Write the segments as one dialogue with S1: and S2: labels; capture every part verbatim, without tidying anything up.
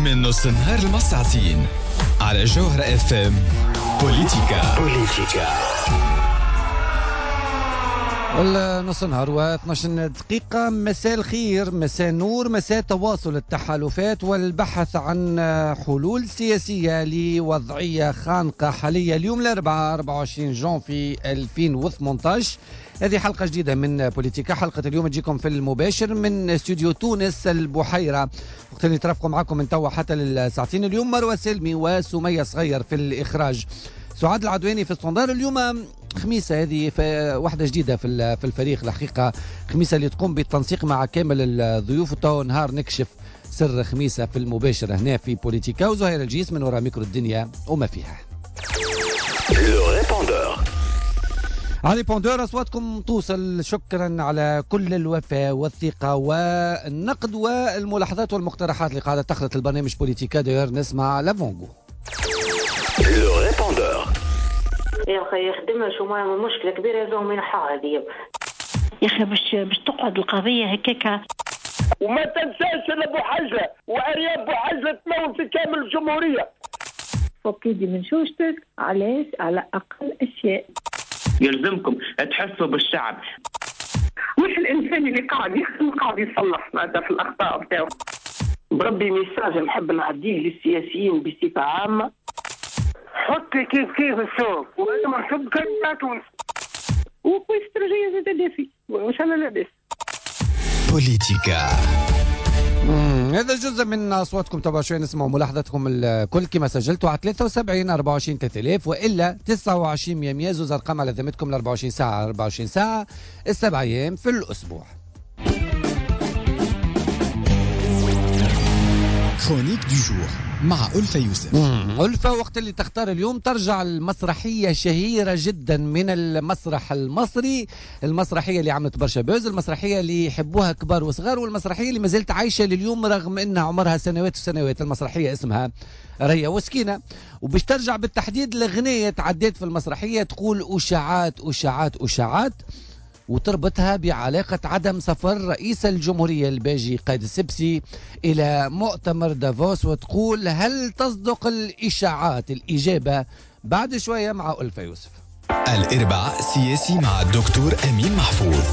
S1: من نص النهار المساعتين على جوهرة اف ام. بوليتيكا بوليتيكا
S2: نص النهار واثناش دقيقة. مساء الخير، مساء النور، مساء تواصل التحالفات والبحث عن حلول سياسية لوضعية خانقة حالية. اليوم الأربعاء أربعة وعشرين جانفي ألفين وثمانية عشر. هذه حلقة جديدة من بوليتيكا. حلقة اليوم تجيكم في المباشر من استوديو تونس البحيرة، وقت اللي نترافقوا معكم من توا حتى للساعتين. اليوم مروة سلمي وسمية صغير في الإخراج، سعاد العدواني في الصندار. اليوم خميسة، هذه واحدة جديدة في في الفريق الحقيقة، خميسة اللي تقوم بالتنسيق مع كامل الضيوف. وتو نهار نكشف سر خميسة في المباشر هنا في بوليتيكا، وزهير الجيس من وراء ميكرو الدنيا وما فيها. على بوندور أصواتكم توصل. شكرا على كل الوفاء والثقة والنقد والملاحظات والمقترحات اللي قاعدة تخلط البرنامج بوليتيكا. داير نسمع لافونغو.
S3: يا اخي يخدمها شو ما مشكله كبيره لازم ينحاها هذه
S4: يا اخي باش باش تقعد القضيه هكاكا.
S5: وما تنساش ان ابو حجله وارياب ابو حجله تمون في كامل الجمهوريه.
S4: فكيدي من شوشتك علاش على اقل اشياء.
S6: يلزمكم تحسوا بالشعب،
S5: مش الانسان اللي قاعد يخدم قاعد يصلح ماذا في الاخطاء بتاعه. بربي ميساج نحب نعديه للسياسيين بصفه عامه. حط لي كيف كيف الشوف وانا ما نحب كلمه تونس وكويس ترجيه زاد دافي وان شاء الله لاباس.
S1: بوليتيكا.
S2: هذا جزء من اصواتكم. طبعا شوي نسمعوا ملاحظاتكم الكل كما سجلتوا على ثلاثة وسبعين أربعة وعشرين ثلاثة آلاف والا تسعة وعشرين مية مية. زوز ارقام على ذمتكم ل أربعة وعشرين ساعه أربعة وعشرين ساعه السبع ايام في الاسبوع.
S1: كرونيك دو جور مع ألفة يوسف.
S2: ألفة، وقت اللي تختار اليوم ترجع المسرحية شهيرة جدا من المسرح المصري، المسرحية اللي عملت برشا بوز، المسرحية اللي يحبوها كبار وصغار، والمسرحية اللي ما زالت عايشة لليوم رغم أنها عمرها سنوات وسنوات. المسرحية اسمها ريا وسكينة، وباش ترجع بالتحديد لغنية تعديت في المسرحية تقول أشاعات أشاعات أشاعات، وتربطها بعلاقة عدم سفر رئيس الجمهورية الباجي قائد السبسي إلى مؤتمر دافوس، وتقول هل تصدق الإشاعات؟ الإجابة بعد شوية مع ألفة يوسف.
S1: الإربعاء سياسي مع الدكتور أمين محفوظ.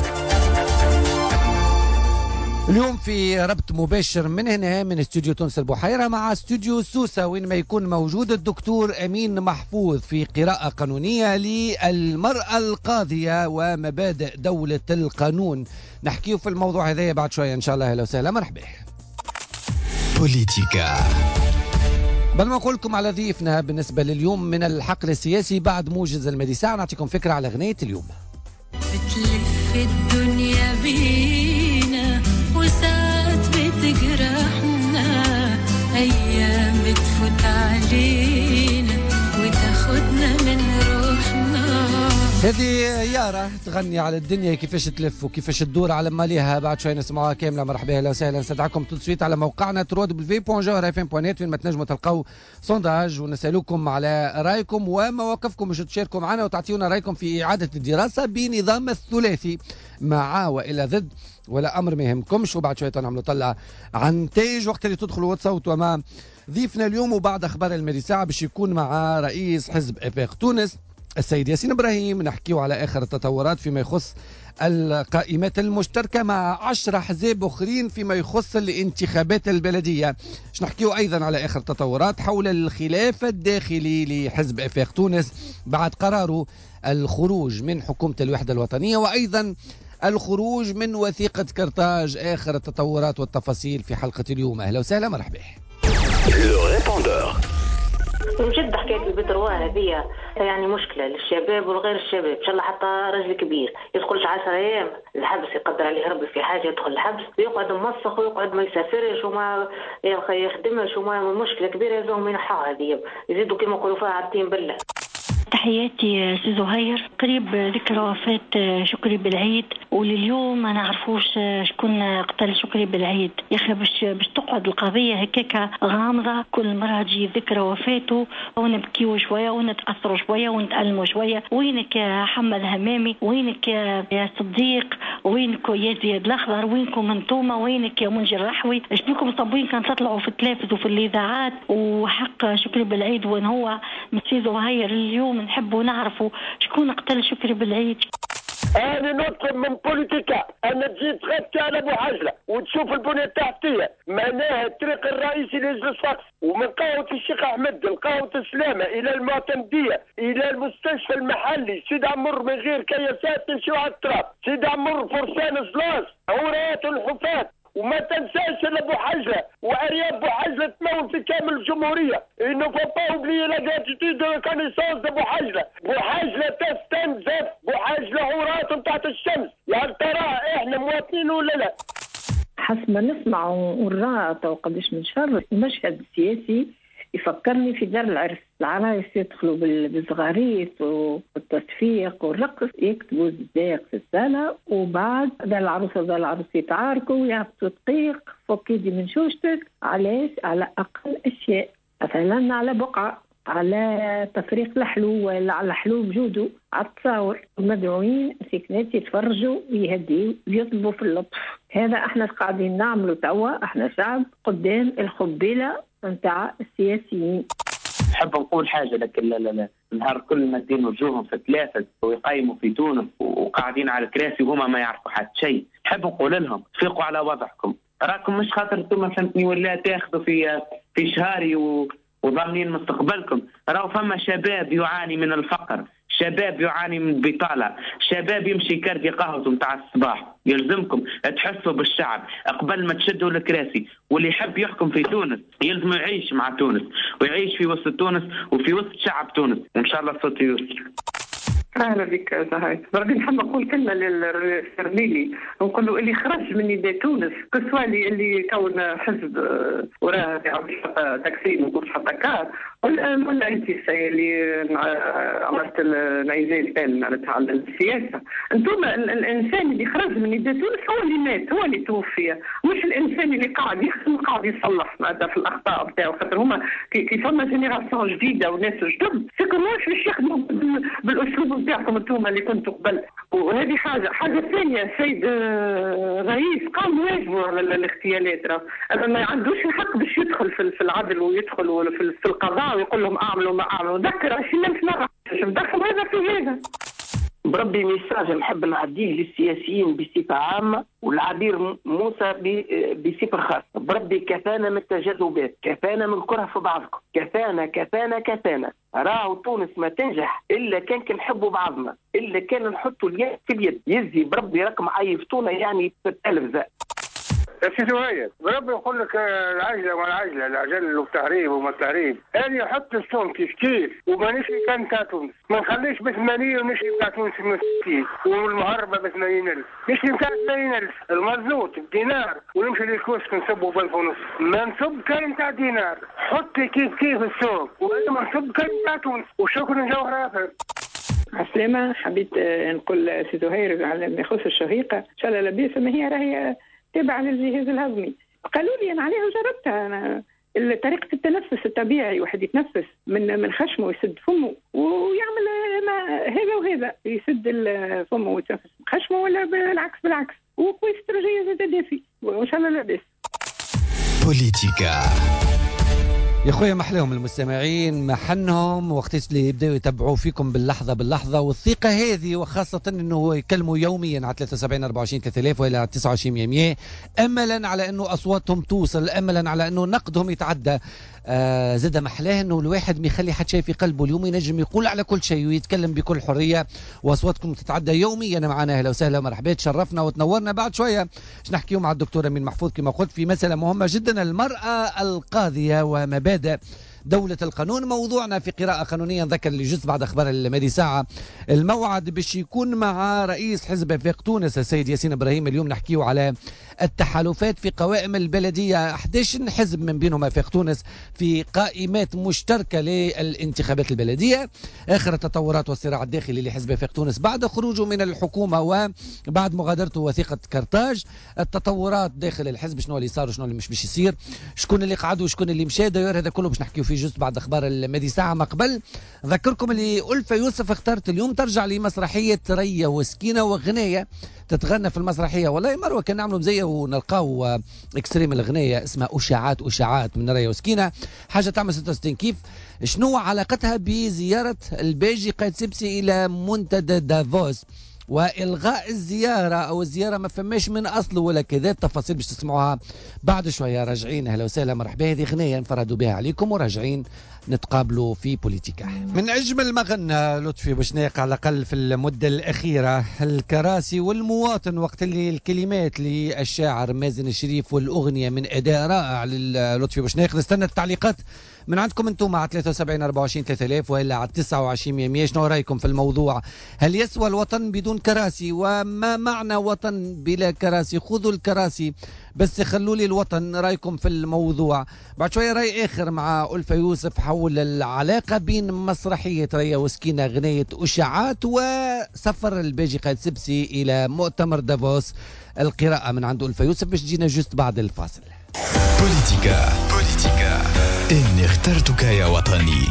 S2: اليوم في ربط مباشر من هنا من استوديو تونس البحيرة مع استوديو سوسة، وين ما يكون موجود الدكتور أمين محفوظ في قراءة قانونية للمرأة القاضية ومبادئ دولة القانون. نحكيه في الموضوع هذا بعد شوية إن شاء الله. أهلا وسهلا، مرحبا.
S1: بوليتيكا.
S2: بل ما نقول لكم على ضيفنا بالنسبة لليوم من الحقل السياسي بعد موجز المدي ساعة. نعطيكم فكرة على أغنية اليوم.
S7: بتلف الدنيا بينا وساعات بتجرحنا، أيام بتفوت علينا وتاخدنا من روحنا.
S2: هذه يارا تغني على الدنيا كيفاش تلف وكيفاش تدور على ماليها. بعد شوي نسمعوها كاملة. مرحبا اهلا وسهلا. نستدعكم تسويت على موقعنا دبليو دبليو دبليو دوت جوهرة اف ام دوت نت وين ما تنجموا تلقاو سونداج ونسألوكم على رايكم ومواقفكم باش تشاركوا معنا وتعطيونا رايكم في إعادة الدراسة بنظام الثلاثي مع وإلى ضد، ولا أمر ما يهمكمش. وبعد شوية نعملوا طلع عن تيج وقت اللي تدخلوا وتصوتوا مع ضيفنا اليوم. وبعد أخبار المدي ساعة باش يكون مع رئيس حزب إفاق تونس السيد ياسين إبراهيم، نحكيو على آخر التطورات فيما يخص القائمات المشتركة مع عشرة أحزاب أخرين فيما يخص الانتخابات البلدية. نحكيو أيضا على آخر التطورات حول الخلاف الداخلي لحزب إفاق تونس بعد قراره الخروج من حكومة الوحدة الوطنية، وأيضا الخروج من وثيقة كرتاج. آخر التطورات والتفاصيل في حلقة اليوم. أهلا وسهلا، مرحبا.
S3: من جد حكايه البترواه هذه يعني مشكله للشباب والغير الشباب، ان شاء الله حتى راجل كبير يدخلش عشر ايام الحبس، يقدر عليه ربي في حاجه يدخل الحبس ويقعد موسخ ويقعد ما يسافرش وما يا اخي يخدمش وما مشكله كبيره لازم ينحاها هذه. يزيدوا كما يقولوا فيها عابتين بالله.
S8: تحياتي سي زهير. قريب ذكرى وفاة شكري بالعيد، ولليوم ما نعرفوش شكون قتل شكري بالعيد. يا اخي باش باش تقعد القضيه هكاكا غامضه، كل مره تجي ذكرى وفاته ونبكيو شويه ونتاثروا شويه ونتالموا شويه. وينك يا حمد همامي؟ وينك يا صديق؟ وينك يا زياد الاخضر؟ وينكم انتوما؟ وينك يا منجي الرحوي؟ شنوكم صابوين كان تطلعوا في التلفز وفي الاذاعات؟ وحق شكري بالعيد وين هو؟ مسي زهير اليوم نحبوا نعرفوا شكون قتل شكري بالعيد.
S9: أنا نطلب من بوليتيكا أن تجي تغطي على أبو حجلة وتشوف البنية التحتية، معناها الطريق الرئيسي ليجلس فقس، ومن قهوة الشيخ أحمد لقهوة السلامة إلى المعتمدية إلى المستشفى المحلي سيد عمر من غير كياسات تمشيو على التراب، سيد عمر فرسان زلاس عورات الحفاة. وما تنساش ابو حجله وارياب ابو حجله تمول في كامل الجمهوريه. انه فو با اوبليي لا غراتيتود دو ريكونيسونس ابو حجله. ابو حجله تستنزف، ابو حجله عورات تحت الشمس. يعني ترى احنا مواطنين ولا لا؟
S4: حسب ما نسمع ونرى تو قداش من شر المشهد السياسي يفكرني في دار العرس. العرايس يدخلوا بالزغاريس والتصفيق والرقص، يكتبوا الزاق في السالة، وبعد دار العروس ودار العروس يتعاركوا ويهبطوا دقيق فوق يدي من شوشتك. علاش؟ على أقل أشياء، مثلا على بقعة، على تفريق الحلو ولا على حلو بجودو، على التصاور. المدعوين سكنات يتفرجوا ويهديوا ويطلبوا في اللطف. هذا احنا قاعدين نعمله توا، احنا شعب قدام الخبيلة نتاع السياسيين.
S6: نحب نقول حاجة، لكن لا لا لا نهار كل ما دين وجوههم في التلافز ويقيموا في تونس وقاعدين على الكراسي وهما ما يعرفوا حتى شيء. نحب نقول لهم فيقوا على وضعكم، راكم مش خاطر انتم فهمتني ولا تاخذوا في في شهاري و... وضامنين مستقبلكم. راهو فما شباب يعاني من الفقر، شباب يعاني من البطالة، شباب يمشي كاردي قهوته متاع الصباح. يلزمكم تحسوا بالشعب قبل ما تشدوا الكراسي. واللي يحب يحكم في تونس يلزم يعيش مع تونس ويعيش في وسط تونس وفي وسط شعب تونس، وإن شاء الله صوت يوسف.
S5: أهلا بك زهير. برضه نحب نقول كلمة للسرميلي، نقول له اللي خرج من نداء تونس كسوالي اللي كون حزب وراه تكسير نقول حتى كار، ولا ولا أنت اللي عملت النيزان كان على السياسة. أنتم الإنسان اللي خرج من نداء تونس هو اللي مات، هو اللي توفي، مش الإنسان اللي قاعد يخدم قاعد يصلح ماذا في الأخطاء بتاعه. خاطر هما كي فما جينيراسيون جديدة وناس جدد سيكونوش باش يخدموا بالأسلوب بتاعكم انتم اللي كنتوا قبل. وهذه حاجه حاجه ثانيه، السيد رئيس قام بواجبه على الاغتيالات، راه ما عندوش الحق باش يدخل في العدل ويدخل في القضاء ويقول لهم اعملوا ما اعملوا. ذكر عشرين مره باش ندخل هذا في هذا.
S9: بربي ميساج نحب نعديه للسياسيين بصفة عامة والعبير موسى بصفة خاصة. بربي كفانا من التجاذبات، كفانا من الكره في بعضكم، كفانا كفانا كفانا. راهو تونس ما تنجح إلا كان كنحبوا بعضنا، إلا كان نحطوا اليد في اليد. يزي بربي رقم عيفتونا يعني في التلفزة.
S10: سي زهير بربي يقول لك العجله والعجله العجل والتهريب وما التهريب. انا يحط السوم كيف كيف وما نمشي كان تاع تونس، ما نخليش ب ثمانين ونمشي تاع تونس ستين والمهربه ب ثمانين ألف، نمشي تاع ثمانين ألف المرزوط الدينار ونمشي للكوسك نسبوا ب ألف ونص. ما نسب كان تاع دينار، حطي كيف كيف السوم وانا ما نسب كان تاع تونس. وشكرا جوهر آخر.
S4: عسلامة. حبيت نقول سي زهير على ما يخص الشهيقة إن شاء الله لبيس، ما هي راهي تابعة للجهاز الهضمي. قالوا لي أنا عليها وجربتها أنا. طريقة التنفس الطبيعي، واحد يتنفس من من خشمه ويسد فمه ويعمل ما هذا وهذا، يسد فمه ويتنفس خشمه ولا بالعكس بالعكس، وكويس ترجية زاد دافي وإن شاء الله لاباس.
S1: بوليتيكا
S2: يا خويا محلاهم المستمعين، محنهم وقت اللي يبداوا يتبعوا فيكم باللحظه باللحظه، والثقه هذه، وخاصه انه يكلموا يوميا على ثلاثة وسبعين أربعة وعشرين ثلاثة آلاف والى تسعة وعشرين مئة املا على انه اصواتهم توصل، املا على انه نقدهم يتعدى. آه زاد محلاه انه الواحد ما يخلي حد شيء في قلبه، اليوم ينجم يقول على كل شيء ويتكلم بكل حريه، واصواتكم تتعدى يوميا معنا. اهلا وسهلا ومرحبا، تشرفنا وتنورنا. بعد شويه باش نحكيو مع الدكتور امين محفوظ كما قلت في مساله مهمه جدا، المراه القاضيه ومبادئ دولة القانون. موضوعنا في قراءة قانونية نذكر اللي جزء بعد أخبار المادي ساعة الموعد باش يكون مع رئيس حزب وفاق تونس السيد ياسين إبراهيم. اليوم نحكيه على التحالفات في قوائم البلدية، أحد عشر حزب من بينهم وفاق تونس في قائمات مشتركة للانتخابات البلدية. آخر التطورات والصراع الداخلي لحزب وفاق تونس بعد خروجه من الحكومة وبعد مغادرته وثيقة كرتاج. التطورات داخل الحزب، شنو اللي صار وشنو اللي مش باش يصير، شكون اللي قعدوا وشكون اللي مشى. داير هذا كله باش نحكيو فيه جزء بعد اخبار المادي ساعه. ما قبل نذكركم اللي ألفة يوسف اختارت اليوم ترجع لمسرحيه ريا وسكينه وغنيه تتغنى في المسرحيه. والله مروه كان نعملوا مزيه ونلقاو اكستريم الغنيه اسمها اشاعات اشاعات من ريا وسكينه، حاجه تعمل ستة وستين كيف. شنو علاقتها بزياره الباجي قايد سبسي الى منتدى دافوس والغاء الزياره او الزياره ما فماش من اصله ولا كذا. التفاصيل باش تسمعوها بعد شويه. راجعين اهلا وسهلا مرحبا، هذه اغنيه انفردوا بها عليكم وراجعين نتقابلوا في بوليتيكا. من اجمل ما غنى لطفي بوشناق على الاقل في المده الاخيره الكراسي والمواطن، وقت اللي الكلمات للشاعر مازن الشريف والاغنيه من اداء رائع للطفي بوشناق. نستنى التعليقات من عندكم انتم على ثلاثة وسبعين أربعة وعشرين ثلاثة آلاف والا على تسعة وعشرين مية. شنو رايكم في الموضوع؟ هل يسوى الوطن بدون كراسي؟ وما معنى وطن بلا كراسي؟ خذوا الكراسي بس خلوا لي الوطن. رايكم في الموضوع؟ بعد شويه راي اخر مع ألفة يوسف حول العلاقه بين مسرحيه ريا وسكينه غنيه اشاعات وسفر الباجي قايد سبسي الى مؤتمر دافوس. القراءه من عند ألفة يوسف باش تجينا جست بعد الفاصل.
S1: بوليتيكا بوليتيكا إني اخترتك يا وطني.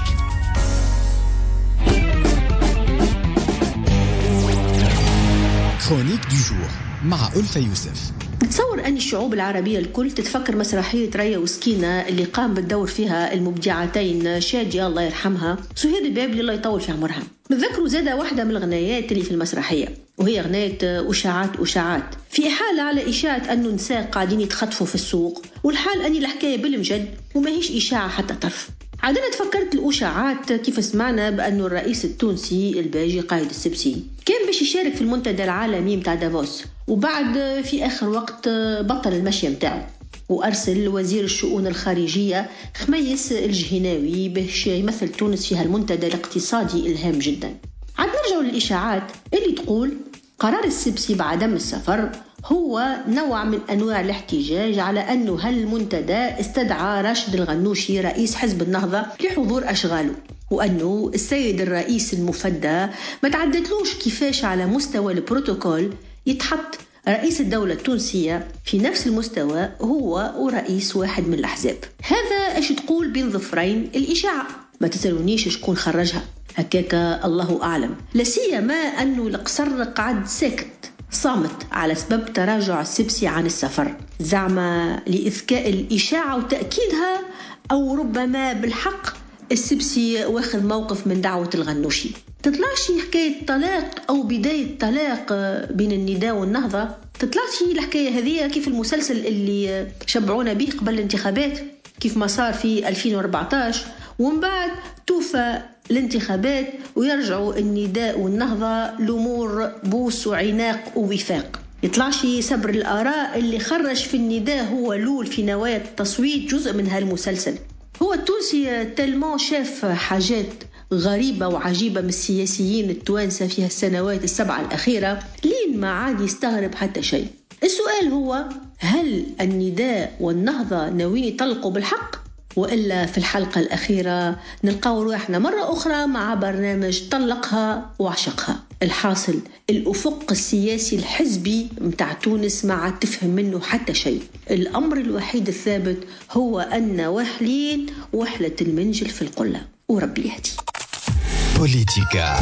S1: كرونيك دو جور مع ألفة يوسف.
S11: نتصور أن الشعوب العربية الكل تتفكر مسرحية ريا وسكينة اللي قام بالدور فيها المبدعتين شادية الله يرحمها سهير البابلي الله يطول في عمرها. نذكروا زادة واحدة من الغنايات اللي في المسرحية وهي غناية أشاعات أشاعات، في حالة على إشاعة أنه نساء قاعدين يتخطفوا في السوق، والحال أني الحكاية بالمجد وما هيش إشاعة حتى طرف. عادنا تفكرت الأشاعات كيف سمعنا بأنه الرئيس التونسي الباجي قايد السبسي كان باش يشارك في المنتدى العالمي متاع دافوس، وبعد في آخر وقت بطل المشي متاعه وأرسل وزير الشؤون الخارجية خميس الجهناوي باش يمثل تونس في هالمنتدى الاقتصادي الهام جدا. عاد نرجع للإشاعات اللي تقول قرار السبسي بعدم السفر هو نوع من أنواع الاحتجاج على أنه هالمنتدى استدعى راشد الغنوشي رئيس حزب النهضة لحضور أشغاله، وأنه السيد الرئيس المفدى ما تعدتلوش كيفاش على مستوى البروتوكول يتحط رئيس الدولة التونسية في نفس المستوى هو ورئيس واحد من الأحزاب. هذا ايش تقول بين ظفرين الإشاعة؟ ما تسألونيش شكون خرجها، هكاك الله أعلم. لسيما أنه القصر قعد ساكت صامت على سبب تراجع السبسي عن السفر، زعما لإذكاء الإشاعة وتأكيدها، أو ربما بالحق السبسي واخذ موقف من دعوة الغنوشي. تطلعش حكاية طلاق أو بداية طلاق بين النداء والنهضة، تطلعش الحكاية هذه كيف المسلسل اللي شبعونا به قبل الانتخابات، كيف ما صار في ألفين وأربعة عشر ومن بعد توفى الانتخابات ويرجعوا النداء والنهضة لأمور بوس وعناق ووفاق. يطلعش سبر الآراء اللي خرج في النداء هو لول في نوايا التصويت جزء من هالمسلسل. هو التونسي تلمو شاف حاجات غريبة وعجيبة من السياسيين التوانسة في السنوات السبعة الأخيرة لين ما عاد يستغرب حتى شيء. السؤال هو هل النداء والنهضة ناويين يطلقوا بالحق، وإلا في الحلقة الأخيرة نلقاو روحنا مرة أخرى مع برنامج طلقها وعشقها. الحاصل الأفق السياسي الحزبي متاع تونس ما عاد تفهم منه حتى شيء. الأمر الوحيد الثابت هو أن واحلين وحلة المنجل في القلة، وربي يهدي.
S1: بوليتيكا.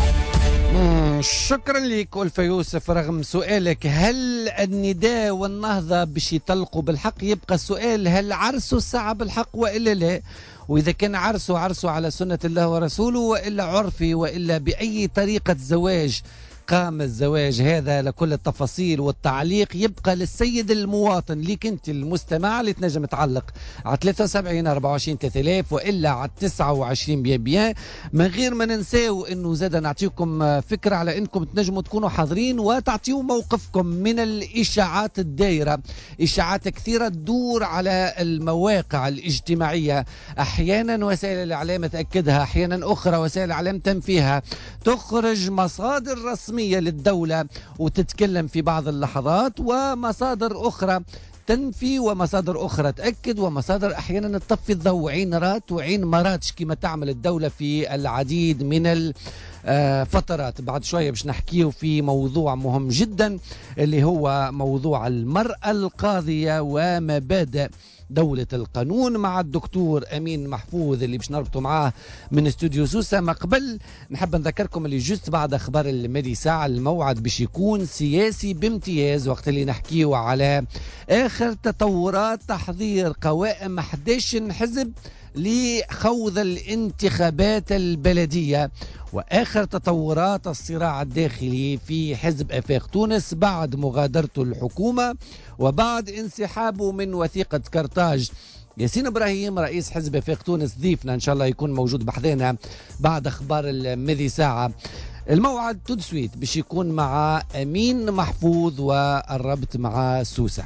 S2: شكرا لك ألفة يوسف. رغم سؤالك هل النداء والنهضة باش يطلقوا بالحق، يبقى السؤال هل عرسوا الساعة بالحق وإلا لا؟ وإذا كان عرسوا عرسوا على سنة الله ورسوله وإلا عرفي وإلا بأي طريقة زواج قام الزواج هذا. لكل التفاصيل والتعليق يبقى للسيد المواطن، ليك انت المستمع اللي تنجم تعلق على ثلاثة وسبعين أربعة وعشرين ثلاثة آلاف والا على تسعة وعشرين بيان بيان. من غير ما ننساو انه زاد نعطيكم فكره على انكم تنجموا تكونوا حاضرين وتعطيوا موقفكم من الاشاعات الدائره، اشاعات كثيره تدور على المواقع الاجتماعيه، احيانا وسائل الاعلام تاكدها، احيانا اخرى وسائل الاعلام تنفيها، تخرج مصادر رسميه للدوله وتتكلم في بعض اللحظات، ومصادر اخرى تنفي، ومصادر أخرى تأكد، ومصادر أحيانا تطفي الضوء، عين رات وعين مراتش كما تعمل الدولة في العديد من الفترات. بعد شوية باش نحكيه في موضوع مهم جدا اللي هو موضوع المرأة القاضية ومبادئ دولة القانون مع الدكتور أمين محفوظ اللي باش نربطه معاه من استوديو سوسة. ما قبل نحب نذكركم اللي جست بعد أخبار المدي ساعة الموعد باش يكون سياسي بامتياز، وقت اللي نحكيه على آخر تطورات تحضير قوائم أحد عشر حزب لخوض الانتخابات البلدية، وآخر تطورات الصراع الداخلي في حزب أفاق تونس بعد مغادرته الحكومة وبعد انسحابه من وثيقة كرتاج. ياسين إبراهيم رئيس حزب أفاق تونس ضيفنا إن شاء الله يكون موجود بحذنا بعد أخبار المذي ساعة. الموعد تدسويت باش يكون مع أمين محفوظ والربط مع سوسة.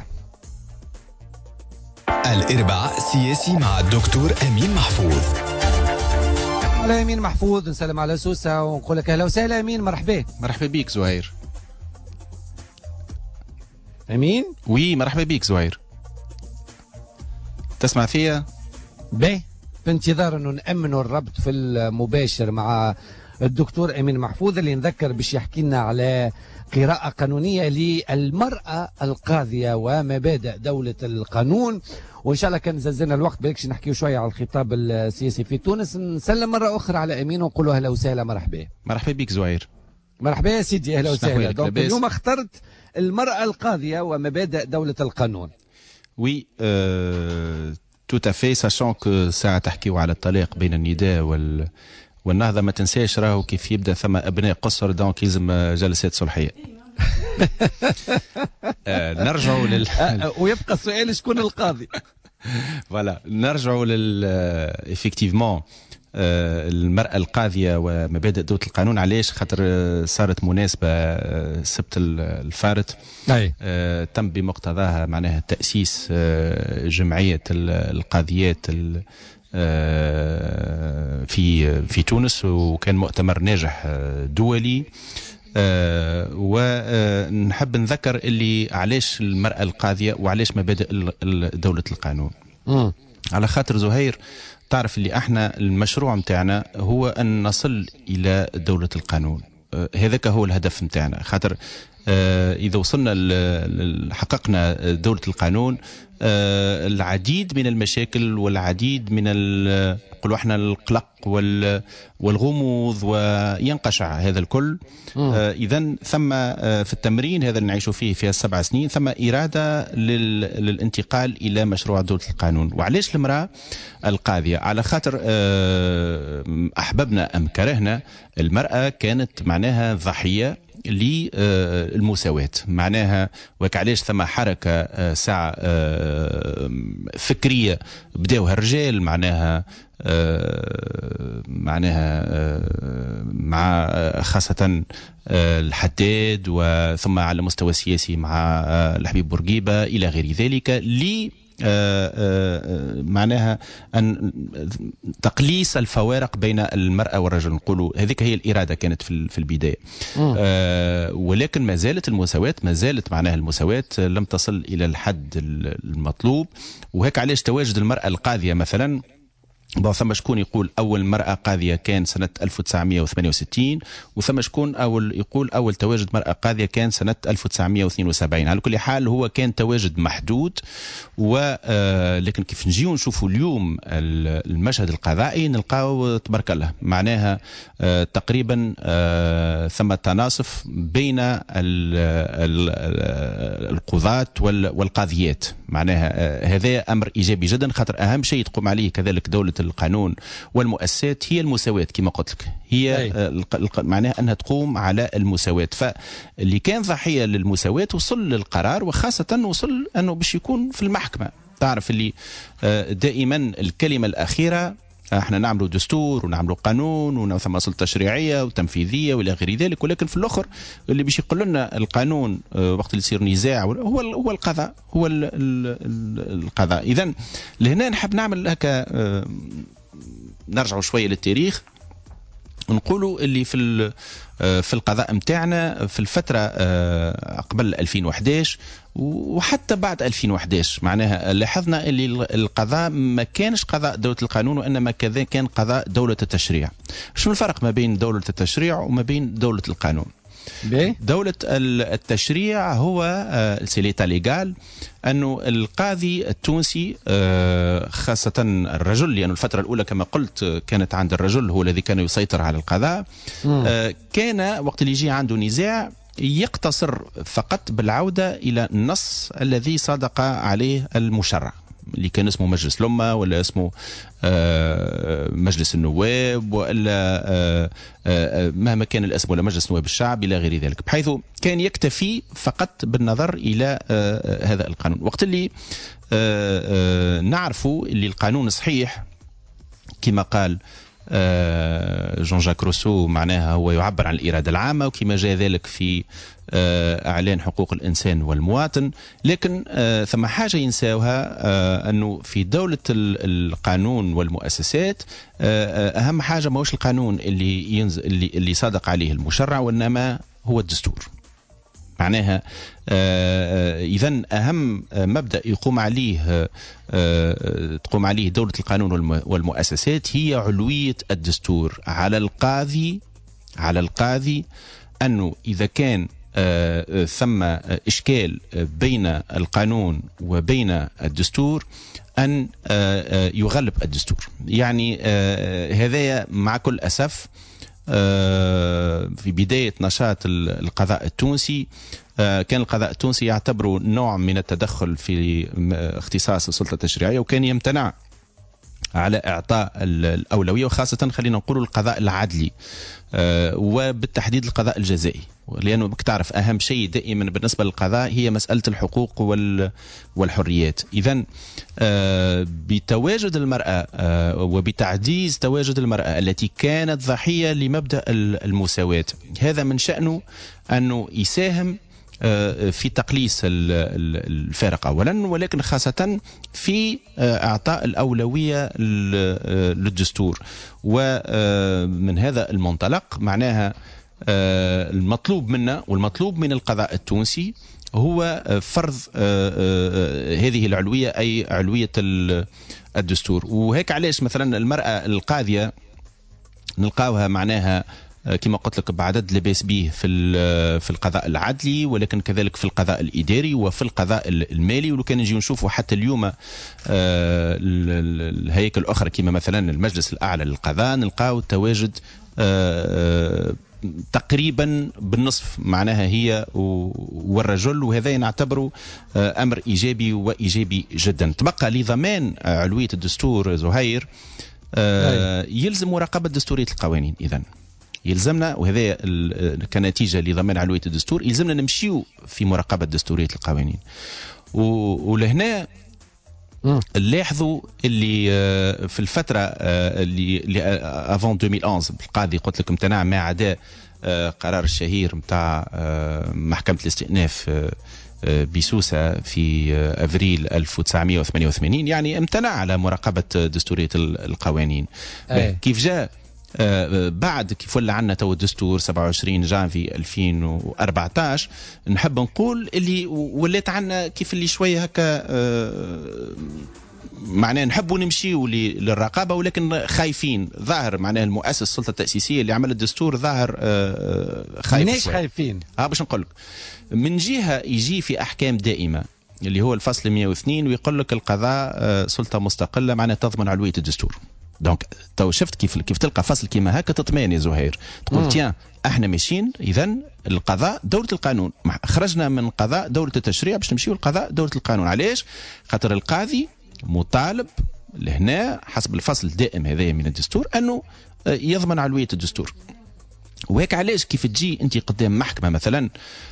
S1: الإرباع سياسي مع الدكتور أمين محفوظ.
S2: على أمين محفوظ نسلم على سوسة ونقول لك أهلا وسهلا أمين. مرحبا.
S12: مرحبا بيك زهير.
S2: أمين؟
S12: وي مرحبا بيك زهير. تسمع فيا؟
S2: باهي، في انتظار أنه نأمنوا الربط في المباشر مع الدكتور أمين محفوظ اللي نذكر باش يحكي لنا على قراءة قانونية للمرأة القاضية ومبادئ دولة القانون. وإن شاء الله كان زلزلنا الوقت بالكش نحكيه شوية على الخطاب السياسي في تونس. نسلم مرة أخرى على أمين ونقول له أهلا وسهلا. مرحبا.
S12: مرحبا بك زهير.
S2: مرحبا يا سيدي أهلا وسهلا. دونك اليوم اخترت المرأة القاضية ومبادئ دولة القانون.
S12: وي تو تافي ساشون كو ساعة تحكيو على الطلاق بين النداء وال والنهضة. ما تنساش راهو كيف يبدا ثم أبناء قصر دونك يلزم جلسات صلحية. آه نرجعوا لل
S2: ويبقى السؤال شكون القاضي.
S12: فوالا نرجعوا لل افكتيفمون المرأة القاضية ومبادئ دولة القانون. علاش؟ خاطر صارت مناسبة السبت الفارط تم بمقتضاها معناها تأسيس جمعية القاضيات في في تونس، وكان مؤتمر ناجح دولي. أه ونحب نذكر اللي علاش المرأة القاضية وعلاش مبادئ دولة القانون. م. على خاطر زهير تعرف اللي احنا المشروع متاعنا هو أن نصل إلى دولة القانون. أه هذاك هو الهدف متاعنا. خاطر أه إذا وصلنا حققنا دولة القانون أه العديد من المشاكل والعديد من نقولوا احنا القلق والغموض وينقشع هذا الكل. آه اذا ثم آه في التمرين هذا اللي نعيشوا فيه في السبع سنين ثم إرادة للانتقال إلى مشروع دولة القانون. وعلاش المرأة القاضية؟ على خاطر آه أحببنا أم كرهنا المرأة كانت معناها ضحية للمساواة. معناها وكعلاش ثم حركة ساعة فكرية بداوها الرجال معناها معناها مع خاصة الحداد وثم على مستوى السياسي مع الحبيب بورقيبة إلى غير ذلك لي آآ آآ معناها أن تقليص الفوارق بين المرأة والرجل. نقولوا هذيك هي الإرادة كانت في في البداية. ولكن ما زالت المساواة ما زالت معناها المساواة لم تصل إلى الحد المطلوب. وهيك علاش تواجد المرأة القاضية مثلا bon ثم شكون يقول أول مرأة قاضية كان سنة ألف وتسعمائة وثمانية وستين وثم شكون أول يقول أول تواجد مرأة قاضية كان سنة ألف وتسعمائة واثنين وسبعين. على كل حال هو كان تواجد محدود. ولكن كيف نجيو نشوفوا اليوم المشهد القضائي نلقاو تبارك الله معناها تقريبا ثم تناصف بين القضاة والقاضيات. معناها هذا أمر إيجابي جدا خاطر أهم شيء تقوم عليه كذلك دولة القانون والمؤسسات هي المساواة كما قلت لك، هي معناها أنها تقوم على المساواة. فاللي كان ضحية للمساواة وصل للقرار، وخاصة وصل أنه باش يكون في المحكمة. تعرف اللي دائما الكلمة الأخيرة، احنا نعملوا دستور ونعملوا قانون ونثم سلطة تشريعية وتنفيذية والى غير ذلك، ولكن في الاخر اللي باش يقول لنا القانون وقت اللي يصير نزاع هو هو القضاء، هو ال ال القضاء. اذا لهنا نحب نعمل هكا، نرجعوا شوية للتاريخ، نقولوا اللي في في القضاء متاعنا في الفترة قبل ألفين وأحد عشر وحتى بعد ألفين وأحد عشر، معناها لاحظنا اللي القضاء ما كانش قضاء دولة القانون، وإنما كذا كان قضاء دولة التشريع. شنو الفرق ما بين دولة التشريع وما بين دولة القانون؟ دولة التشريع هو السيليتا ليغال، أنه القاضي التونسي خاصة الرجل، لأن الفترة الأولى كما قلت كانت عند الرجل هو الذي كان يسيطر على القضاء، كان وقت اللي يجي عنده نزاع يقتصر فقط بالعودة إلى النص الذي صادق عليه المشرع، اللي كان اسمه مجلس الأمة ولا اسمه مجلس النواب ولا مهما كان الاسم، ولا مجلس نواب الشعب إلى غير ذلك، بحيث كان يكتفي فقط بالنظر إلى هذا القانون. وقت اللي نعرفوا اللي القانون صحيح كما قال جون جاك روسو، معناها هو يعبر عن الإرادة العامة، وكما جاء ذلك في إعلان حقوق الإنسان والمواطن. لكن ثم حاجة ينساوها، أنه في دولة القانون والمؤسسات أهم حاجة ما هوش القانون اللي ينزل اللي, اللي صادق عليه المشرع، وإنما هو الدستور. معناها إذن أهم مبدأ يقوم عليه تقوم عليه دولة القانون والمؤسسات هي علوية الدستور على القاضي على القاضي أنه إذا كان ثم إشكال بين القانون وبين الدستور أن يغلب الدستور. يعني هذا مع كل أسف في بداية نشاط القضاء التونسي كان القضاء التونسي يعتبره نوع من التدخل في اختصاص السلطة التشريعية، وكان يمتنع على إعطاء الأولوية، وخاصة خلينا نقول القضاء العدلي وبالتحديد القضاء الجزائي، لأنه بك تعرف أهم شيء دائما بالنسبة للقضاء هي مسألة الحقوق والحريات. إذن بتواجد المرأة وبتعزيز تواجد المرأة التي كانت ضحية لمبدأ المساواة، هذا من شأنه أنه يساهم في تقليص الفارق أولا، ولكن خاصة في إعطاء الأولوية للدستور. ومن هذا المنطلق معناها المطلوب منا والمطلوب من القضاء التونسي هو فرض هذه العلوية، أي علوية الدستور. وهيك علاش مثلا المرأة القاضية نلقاوها معناها كما قلت لك بعدد لباس به في في القضاء العدلي، ولكن كذلك في القضاء الإداري وفي القضاء المالي. ولو كان نجي نشوفوا حتى اليوم الهيكل الأخرى كما مثلا المجلس الأعلى للقضاء نلقاو تواجد تقريبا بالنصف معناها هي والرجل، وهذا نعتبره أمر إيجابي وإيجابي جدا. تبقى لضمان علوية الدستور زهير يلزم مراقبة دستورية القوانين. إذن يلزمنا، وهذا كنتيجة لضمان علوية الدستور، يلزمنا نمشيو في مراقبة دستورية القوانين. ولهنا لاحظوا اللي في الفترة اللي افون ألفين وأحد عشر القاضي قلت لك امتنع ما عدا قرار الشهير متاع محكمة الاستئناف بسوسة في أفريل ألف وتسعمائة وثمانية وثمانين، يعني امتنع على مراقبة دستورية القوانين. كيف جاء بعد كيف ولا عنا تو الدستور سبعة وعشرين جانفي ألفين وأربعة عشر، نحب نقول اللي ولات عنا كيف اللي شوية هكا معناه نحبوا نمشيوا للرقابة، ولكن خايفين. ظاهر معناه المؤسس السلطة التأسيسية اللي عمل الدستور ظاهر خايف. ليش خايفين؟ ها باش نقول لك. من جهة يجي في أحكام دائمة اللي هو الفصل مئة واثنين ويقول لك القضاء سلطة مستقلة معناه تضمن علوية الدستور. دونك تو شفت كيف كيف تلقى فصل كيما هكا تطمئن يا زهير، تقول تيان احنا ماشيين اذا القضاء دولة القانون، خرجنا من قضاء دولة التشريع باش نمشيو للقضاء دولة القانون. علاش؟ خاطر القاضي مطالب لهنا حسب الفصل الدائم هذا من الدستور أنه يضمن علوية الدستور. وهيك علاش كيف تجي أنت قدام محكمة مثلا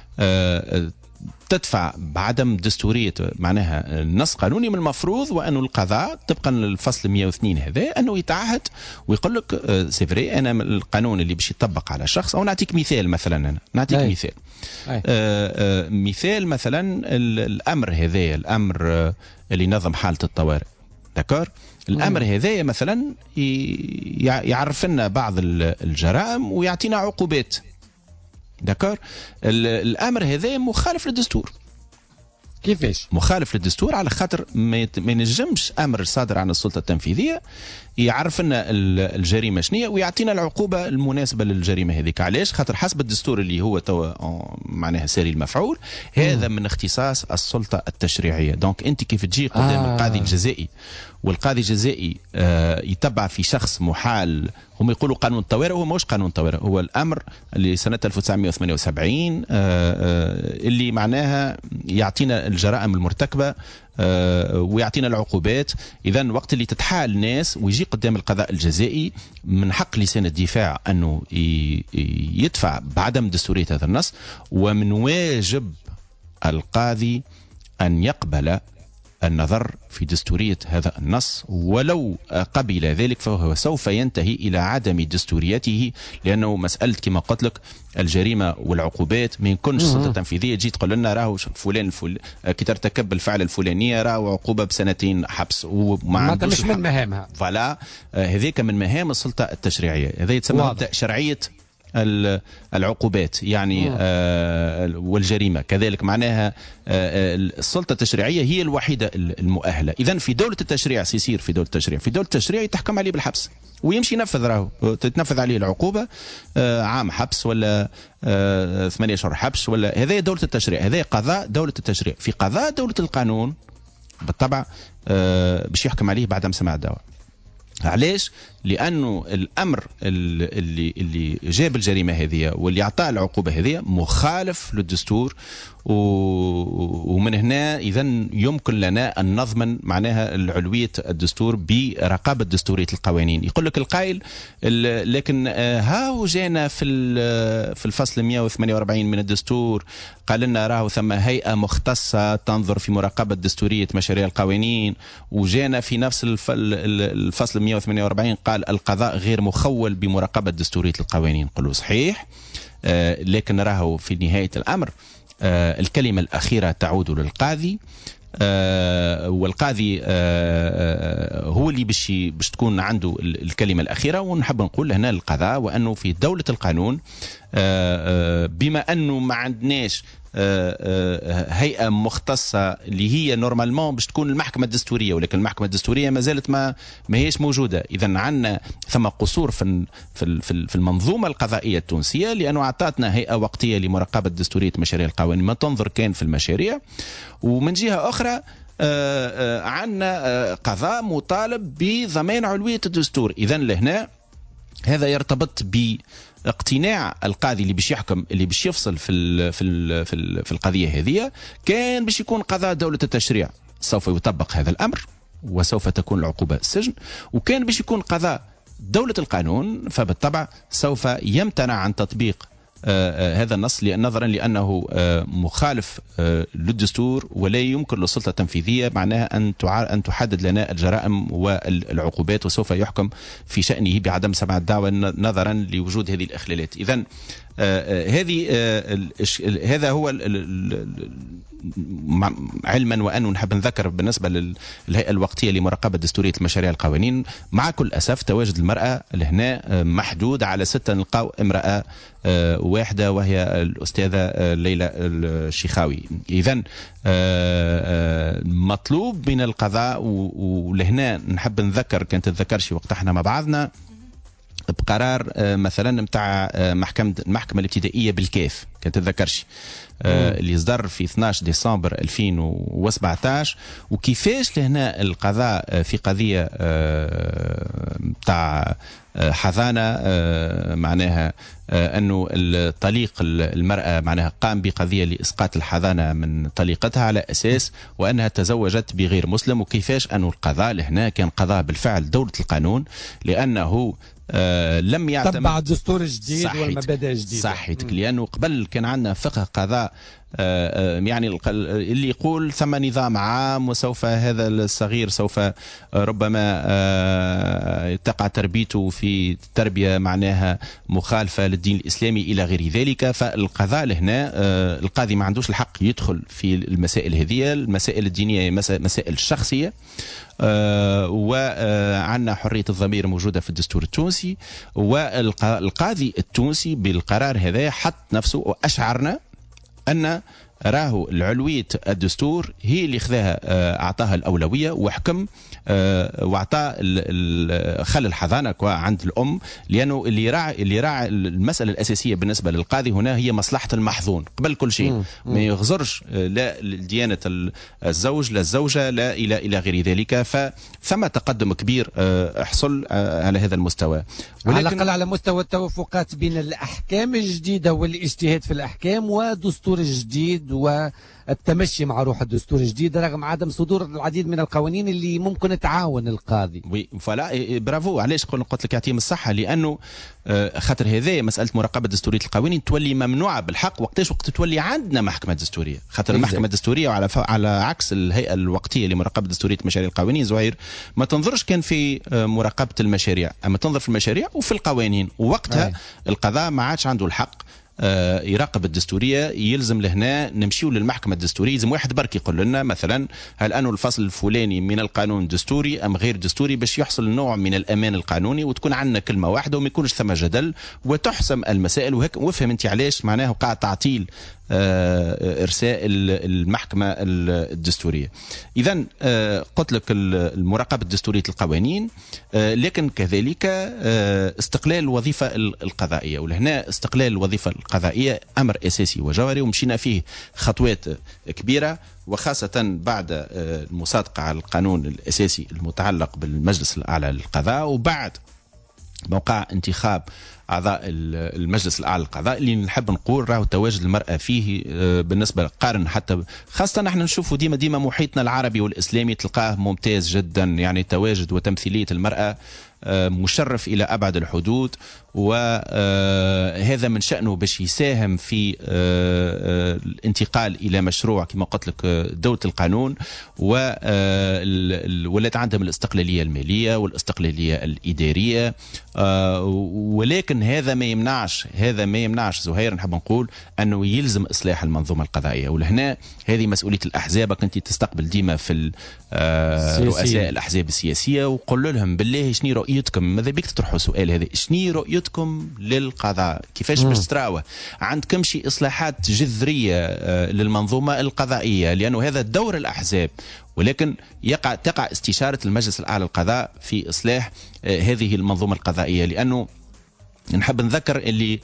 S12: تدفع بعدم دستورية معناها نص قانوني، من المفروض وأنه القضاء طبقا للفصل مئة واثنين هذا أنه يتعهد ويقول لك سيفري أنا القانون اللي باش يطبق على شخص. أو نعطيك مثال مثلا، أنا نعطيك أي. مثال أي. آه آه مثال مثلا الأمر هذا، الأمر آه اللي نظم حالة الطوارئ، دكار الأمر هذا مثلا يعرف لنا بعض الجرائم ويعطينا عقوبات، دكار الأمر هذا مخالف للدستور.
S2: كيفاش
S12: مخالف للدستور؟ على خاطر ما ينجمش أمر صادر عن السلطة التنفيذية يعرف لنا الجريمة شنية ويعطينا العقوبة المناسبة للجريمة هذيك. علاش؟ خاطر حسب الدستور اللي هو توا معناها ساري المفعول هذا من اختصاص السلطة التشريعية. دونك أنت كيف تجي قدام آه. القاضي الجزائي، والقاضي الجزائي آه يتبع في شخص محال، هم يقولوا قانون الطوارئ، هو مش قانون الطوارئ، هو الأمر اللي سنة ألف وتسعمئة وثمانية وسبعين آه آه اللي معناها يعطينا الجرائم المرتكبة آه ويعطينا العقوبات. إذن وقت اللي تتحال الناس ويجي قدام القضاء الجزائي من حق لسان الدفاع أنه يدفع بعدم دستورية هذا النص، ومن واجب القاضي أن يقبل النظر في دستورية هذا النص، ولو قبل ذلك فهو سوف ينتهي إلى عدم دستوريته، لأنه مسألة كما قلت لك الجريمة والعقوبات ما يكونش السلطة التنفيذية تجي تقول لنا راهو فلان الفل... كي ترتكب الفعل الفلانية راهو عقوبة بسنتين حبس وما عندوش
S2: مش من مهامها.
S12: فلا هذيك من مهام السلطة التشريعية، هذا يتسمى مبدأ شرعية العقوبات يعني آه والجريمة كذلك. معناها آه السلطة التشريعية هي الوحيدة المؤهلة. إذن في دولة التشريع سيصير في دولة التشريع في دولة التشريع تحكم عليه بالحبس ويمشي ينفذ، راهو تتنفذ عليه العقوبة آه عام حبس ولا آه ثمانية أشهر حبس ولا. هذا دولة التشريع، هذا قضاء دولة التشريع. في قضاء دولة القانون بالطبع آه باش يحكم عليه بعدم سماع الدعوة. علاش؟ لأنه الأمر اللي اللي جاب الجريمة هذه واللي أعطاه العقوبة هذه مخالف للدستور، ومن هنا إذن يمكن لنا أن نضمن معناها العلوية الدستور برقابة دستورية القوانين. يقول لك القائل لكن هاو جانا في في الفصل مئة وثمانية وأربعين من الدستور قال لنا راهو ثم هيئة مختصة تنظر في مراقبة دستورية مشاريع القوانين، وجانا في نفس الفصل مئة وثمانية وأربعين قال القضاء غير مخول بمراقبة دستورية القوانين. قلوا صحيح، آه لكن راهو في نهاية الأمر آه الكلمة الأخيرة تعود للقاضي، آه والقاضي آه هو اللي باش باش تكون عنده الكلمة الأخيرة. ونحب نقول هنا القضاء وأنه في دولة القانون آه بما أنه ما عندناش هيئة مختصة اللي هي نورمالمون باش تكون المحكمة الدستورية، ولكن المحكمة الدستورية ما زالت ما ما هيش موجودة. إذا عندنا ثم قصور في في في المنظومة القضائية التونسية، لأنه أعطتنا هيئة وقتية لمراقبة دستورية مشاريع القوانين ما تنظر كان في المشاريع، ومن جهة أخرى عندنا قضاء مطالب بضمان علوية الدستور. إذا لهنا هذا يرتبط ب اقتناع القاضي اللي باش يحكم اللي باش يفصل في ال في ال في, ال في القضيه هذه، كان باش يكون قضاء دوله التشريع سوف يطبق هذا الامر وسوف تكون العقوبه السجن، وكان باش يكون قضاء دوله القانون فبالطبع سوف يمتنع عن تطبيق آه هذا النص نظرا لأنه آه مخالف آه للدستور، ولا يمكن للسلطة التنفيذية معناها أن أن تحدد لنا الجرائم والعقوبات، وسوف يحكم في شأنه بعدم سماع الدعوة نظرا لوجود هذه الإخلالات. إذن هذه هذا هو علما وأنه نحب نذكر بالنسبة للهيئة الوقتية لمراقبة دستورية المشاريع القوانين، مع كل أسف تواجد المرأة لهنا محدود على ستة، نلقاو امرأة واحدة وهي الأستاذة ليلى الشيخاوي. إذن مطلوب من القضاء، ولهنا نحب نذكر كانت تذكرش وقت احنا مع بعضنا بقرار مثلا متاع محكمة المحكمة الابتدائية بالكيف كانت تذكرش اللي صدر في اثناشر ديسمبر ألفين وسبعطاش، وكيفاش لهنا القضاء في قضية متاع حضانة معناها أنه الطليق المرأة معناها قام بقضية لإسقاط الحضانة من طليقتها على أساس وأنها تزوجت بغير مسلم، وكيفاش أنه القضاء لهنا كان قضاء بالفعل دولة القانون، لأنه آه لم يعتمد
S2: تبع الدستور الجديد والمبادئ الجديدة.
S12: صحيتك، لأنه قبل كان عندنا فقه قضاء آه يعني اللي يقول ثم نظام عام وسوف هذا الصغير سوف ربما آه تقع تربيته في تربية معناها مخالفة للدين الإسلامي إلى غير ذلك. فالقضاء لهنا آه القاضي ما عندوش الحق يدخل في المسائل هذه، المسائل الدينية مسائل شخصية. آه وعندنا حرية الضمير موجودة في الدستور التونسي، والقاضي التونسي بالقرار هذا حط نفسه وأشعرنا أن راهو العلوية الدستور هي اللي خذاها أعطاها الأولوية وحكم واعطى خل الحضانة عند الأم، لأنه اللي راعي اللي راعي المسألة الأساسية بالنسبة للقاضي هنا هي مصلحة المحظون قبل كل شيء، ما يغزرش لا ديانة الزوج لا الزوجة لا إلى إلى غير ذلك. فثم تقدم كبير حصل على هذا المستوى،
S2: على الأقل على مستوى التوافقات بين الأحكام الجديدة والاجتهاد في الأحكام ودستور جديد والتمشي مع روح الدستور الجديد رغم عدم صدور العديد من القوانين اللي ممكن تعاون القاضي.
S12: وي فلا برافو. علاش قلت لك يعطيهم الصحة؟ لأنه خاطر هذا مسألة مراقبة دستورية القوانين تولي ممنوعة بالحق وقتاش وقت تولي عندنا محكمة دستورية، خاطر المحكمة الدستورية وعلى على عكس الهيئة الوقتية لمراقبة دستورية مشاريع القوانين زهير ما تنظرش كان في مراقبة المشاريع، أما تنظر في المشاريع وفي القوانين، ووقتها أي. القضاء ما عادش عنده الحق آه يراقب الدستورية، يلزم لهنا نمشيو للمحكمة الدستورية. لازم واحد برك يقول لنا مثلا هل أنه الفصل الفلاني من القانون دستوري أم غير دستوري، باش يحصل نوع من الأمان القانوني وتكون عندنا كلمة واحدة وما يكونش ثم جدل وتحسم المسائل. وهيك وافهم أنت علاش معناه وقع تعطيل آه إرساء المحكمة الدستورية. إذن آه قلت لك المراقبة الدستورية القوانين، آه لكن كذلك آه استقلال الوظيفة القضائية، ولهنا استقلال الوظيفة القضائية أمر أساسي وجوهري ومشينا فيه خطوات كبيرة، وخاصة بعد المصادقة على القانون الأساسي المتعلق بالمجلس الأعلى للقضاء، وبعد موقع انتخاب أعضاء المجلس الأعلى للقضاء اللي نحب نقول راهو تواجد المرأة فيه بالنسبة قارن حتى خاصة نحن نشوفوا ديما ديما محيطنا العربي والإسلامي تلقاه ممتاز جدا، يعني تواجد وتمثيلية المرأة مشرف إلى أبعد الحدود، وهذا من شأنه باش يساهم في الانتقال إلى مشروع كما قلت لك دولة القانون، ولات عندهم الاستقلالية المالية والاستقلالية الإدارية. ولكن هذا ما يمنعش هذا ما يمنعش زهير نحب نقول أنه يلزم إصلاح المنظومة القضائية، ولهنا هذه مسؤولية الأحزاب. كنت تستقبل ديما في رؤساء الأحزاب السياسية وقول لهم بالله شني رؤيتكم، ماذا بيك تطرحوا سؤال هذا، شني رؤيتكم للقضاء، كيفاش باش تراوه، عندكم شي إصلاحات جذرية للمنظومة القضائية، لأنه هذا دور الأحزاب. ولكن يقع تقع استشارة المجلس الأعلى للقضاء في إصلاح هذه المنظومة القضائية، لأنه نحب نذكر اللي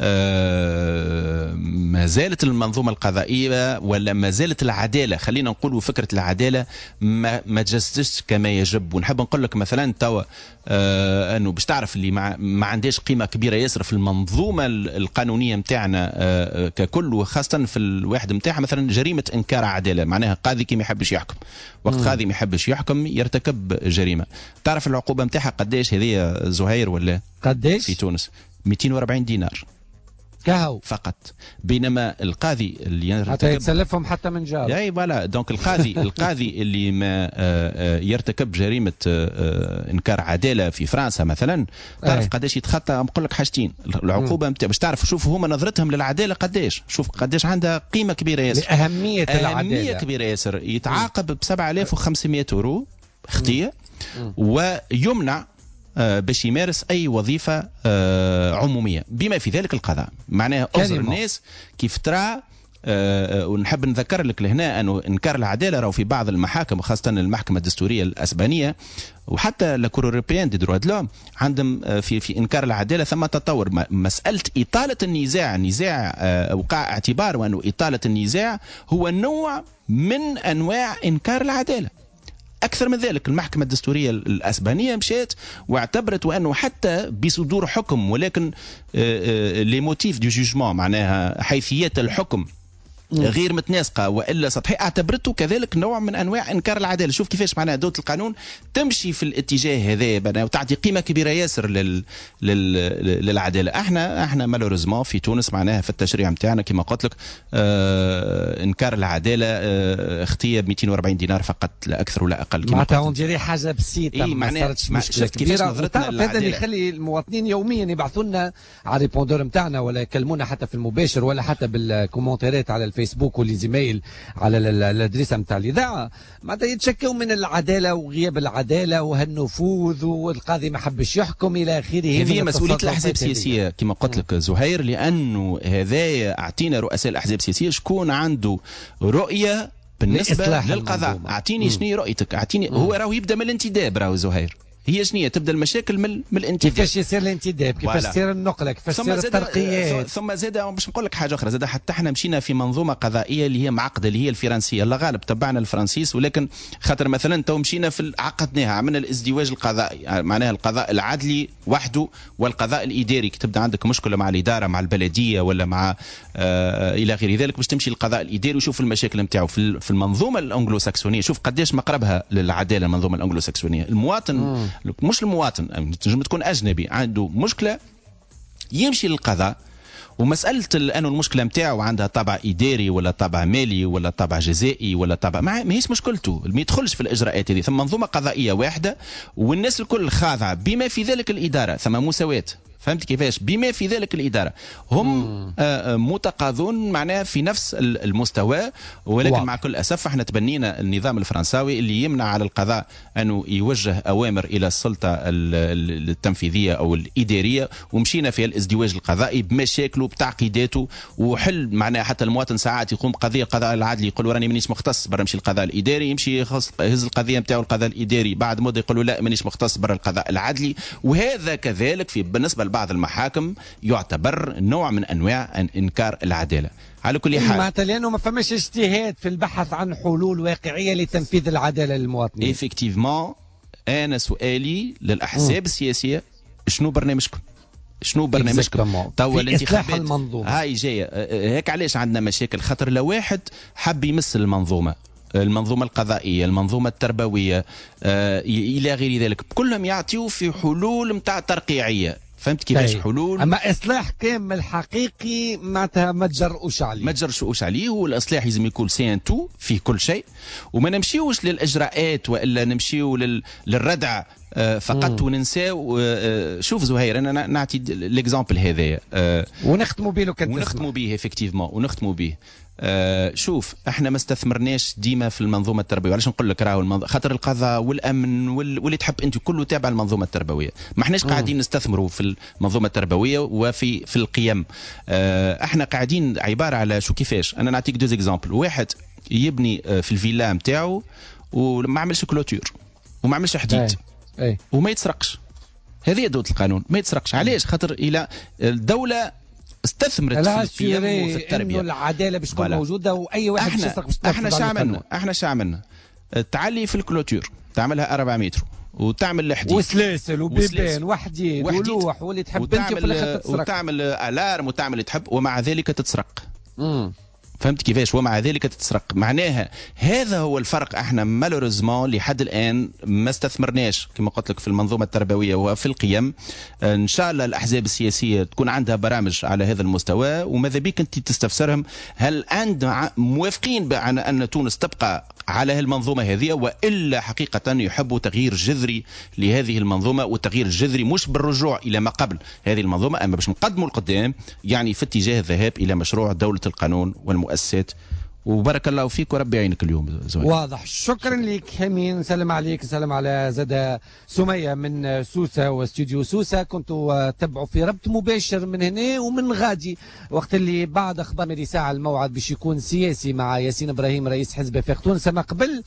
S12: آه ما زالت المنظومة القضائية ولا ما زالت العدالة، خلينا نقول فكرة العدالة ما, ما تجسدش كما يجب. ونحب نقول لك مثلا توا آه أنه باش تعرف اللي ما, ما عندهاش قيمة كبيرة ياسر في المنظومة القانونية متاعنا آه ككل، وخاصة في الواحد متاعها مثلا جريمة إنكار عدالة، معناها قاضي كي ما يحبش يحكم، وقت قاضي ما يحبش يحكم يرتكب جريمة. تعرف العقوبة متاعها قديش هذه زهير ولا
S2: قديش
S12: في تونس؟ مئتين وأربعين دينار
S2: كهو فقط،
S12: بينما القاضي اللي
S2: حتى يتسلفهم حتى من جار.
S12: اي فوالا، دونك القاضي القاضي اللي ما يرتكب جريمه انكار عداله في فرنسا مثلا، تعرف قداش يتخطى؟ نقول لك حاجتين، العقوبه نتاع باش تعرف شوف هما نظرتهم للعداله قداش، شوف قداش عندها قيمه كبيره ياسر،
S2: اهميه العداله
S12: اهميه كبيره ياسر. يتعاقب ب سبعة آلاف وخمسمائة يورو خطيه، ويمنع باش يمارس أي وظيفة عمومية بما في ذلك القضاء. معناها أوزر الناس كيف ترى. أه ونحب نذكر لك لهنا أنه إنكار العدالة راهو في بعض المحاكم وخاصة المحكمة الدستورية الأسبانية وحتى لا كور أوروبيان دي دروا دلوم عندهم في في إنكار العدالة ثم تطور. مسألة إطالة النزاع، نزاع أه وقع اعتبار وأنه إطالة النزاع هو نوع من أنواع إنكار العدالة. أكثر من ذلك المحكمة الدستورية الأسبانية مشات واعتبرت وأنه حتى بصدور حكم ولكن لي موتيف دو جوجمون معناها حيثيات الحكم غير متناسقة وإلا سطحية اعتبرته كذلك نوع من أنواع إنكار العدالة. شوف كيفاش معناها دولة القانون تمشي في الاتجاه هذا وتعطي قيمة كبيرة ياسر لل... لل... للعدالة. احنا احنا مالوريزمون في تونس معناها في التشريع متاعنا كما قلت لك آه إنكار العدالة آه اختيار مئتين وأربعين دينار فقط لا أكثر ولا أقل.
S2: معناتها ونجري حاجة بسيطة
S12: إيه
S2: ما صارتش مشكلة كبيرة. هذا اللي يخلي المواطنين يوميا يبعثوا لنا على الريبوندور متاعنا ولا يكلمونا حتى في المباشر ولا حتى بالكومنتات على الفيسبوك فيسبوك والزمايل على الادريسه نتاع الاذاعه معناتها يتشكوا من العداله وغياب العداله وهالنفوذ والقاضي ما حبش يحكم الى اخره.
S12: هذه مسؤوليه الاحزاب السياسيه كما قلت لك زهير، لانه هذا اعطينا رؤساء الاحزاب السياسيه شكون عنده رؤيه بالنسبه للقضاء. اعطيني شنو رؤيتك، اعطيني. هو راهو يبدا من الانتداب راهو زهير، هي شنية تبدا المشاكل من من الانتداب.
S2: كيفاش يصير الانتداب، كيفاش تصير النقله، كيفاش تصير الترقيات.
S12: ثم زاد باش نقول لك حاجه اخرى، زاد حتى احنا مشينا في منظومه قضائيه اللي هي معقده اللي هي الفرنسيه. الله غالب تبعنا الفرنسيس، ولكن خاطر مثلا تو مشينا في عقدناها عملنا الازدواج القضائي، معناها القضاء العدلي وحده والقضاء الاداري. كي تبدا عندك مشكله مع الاداره مع البلديه ولا مع آه الى غير ذلك باش تمشي للقضاء الاداري وشوف المشاكل نتاعو في, في المنظومه الانجلو ساكسونيه. شوف قداش مقربها للعداله المنظومه الانجلو ساكسونيه. المواطن مم. مش المواطن تنجم تكون أجنبي عنده مشكلة يمشي للقضاء، ومسألة أنه المشكلة متاعه عندها طابع إداري ولا طابع مالي ولا طابع جزائي ولا طابع ما هيش مشكلته، ما يدخلش في الإجراءات هذه. ثم منظومة قضائية واحدة والناس الكل خاضعة بما في ذلك الإدارة، ثم مساواة. فهمت كيفاش؟ بما في ذلك الإدارة هم آه متقاضون معناها في نفس المستوى. ولكن واو. مع كل أسف احنا تبنينا النظام الفرنساوي اللي يمنع على القضاء أنه يوجه أوامر إلى السلطة التنفيذية أو الإدارية، ومشينا في الازدواج القضائي بمشاكله بتعقيداته. وحل معناها حتى المواطن ساعات يقوم قضية القضاء العدلي يقول راني مانيش مختص برا نمشي القضاء الإداري، يمشي يهز القضية نتاعو القضاء الإداري، بعد مدة يقولوا لا مانيش مختص برا القضاء العدلي. وهذا كذلك في بالنسبة بعض المحاكم يعتبر نوع من انواع انكار العداله. على كل حال
S2: معناتها لانه ما فماش اجتهاد في البحث عن حلول واقعيه لتنفيذ العداله للمواطنين.
S12: ايفيكتيفمون انا سؤالي للاحزاب السياسيه شنو برنامجكم؟ شنو برنامجكم توا الانتخابات
S2: المنظومه
S12: هاي جايه هيك؟ علاش عندنا مشاكل؟ خاطر لو واحد حب يمس المنظومه المنظومة القضائية المنظومة التربوية آه إلى غير ذلك، كلهم يعطيوا في حلول متاع ترقيعية. فهمت كيفاش حلول؟
S2: اما اصلاح كامل حقيقي معناتها ما تجرؤوش عليه،
S12: ما تجرؤوش عليه. والاصلاح لازم يكون سي ان تو في كل شيء، وما نمشيوش للاجراءات والا نمشيو لل... للردع آه فقط وننساو. آه شوف زهير انا نعطي ليكزامبل هذايا آه
S2: ونختموا به لو كان
S12: ونختموا به افكتيفمون ونختموا به. آه شوف احنا ما استثمرناش ديما في المنظومه التربويه. علاش نقول لك راهو المنظ... خاطر القضاء والامن وال... واللي تحب انت كله تابع المنظومه التربويه. ما احناش قاعدين نستثمروا في المنظومه التربويه وفي في القيم. آه احنا قاعدين عباره على شو كيفاش. انا نعطيك دوز اكزامبل. واحد يبني في الفيلا نتاعو وما عملش كلوتور وما عملش حديد
S2: أي. أي.
S12: وما يتسرقش. هذه دولة القانون، ما يتسرقش. علاش؟ خاطر الى الدوله استثمرت في القيم وفي التربيه.
S2: انه العداله باش تكون موجوده واي واحد
S12: احنا
S2: يسرق باش
S12: احنا شو عملنا؟ احنا شو عملنا؟ تعلي في الكلوتور تعملها أربعة متر وتعمل الحديد
S2: وسلاسل وبيبان وحديد ولوح واللي تحب انت في الاخر تسرق
S12: وتعمل الارم وتعمل اللي تحب ومع ذلك تتسرق.
S2: امم
S12: فهمت كيفاش؟ ومع ذلك تتسرق. معناها هذا هو الفرق. احنا مالوريزمون لحد الان ما استثمرناش كما قلت لك في المنظومه التربويه وفي القيم. ان شاء الله الاحزاب السياسيه تكون عندها برامج على هذا المستوى، وماذا بك انت تستفسرهم هل عند موافقين بان ان تونس تبقى على المنظومه هذه، والا حقيقه يحبوا تغيير جذري لهذه المنظومه. والتغيير الجذري مش بالرجوع الى ما قبل هذه المنظومه، اما باش نقدموا القدام يعني في اتجاه الذهاب الى مشروع دوله القانون والمؤسسات. وبارك الله فيك وربي يعينك اليوم زوين.
S2: واضح. شكرا لك همين. نسلم عليك. نسلم على زاد سمية من سوسة واستوديو سوسة. كنتوا تبعوا في ربط مباشر من هنا ومن غادي وقت اللي بعد اخبار مدي ساعة الموعد باش يكون سياسي مع ياسين ابراهيم رئيس حزب فيق تونس. اما قبل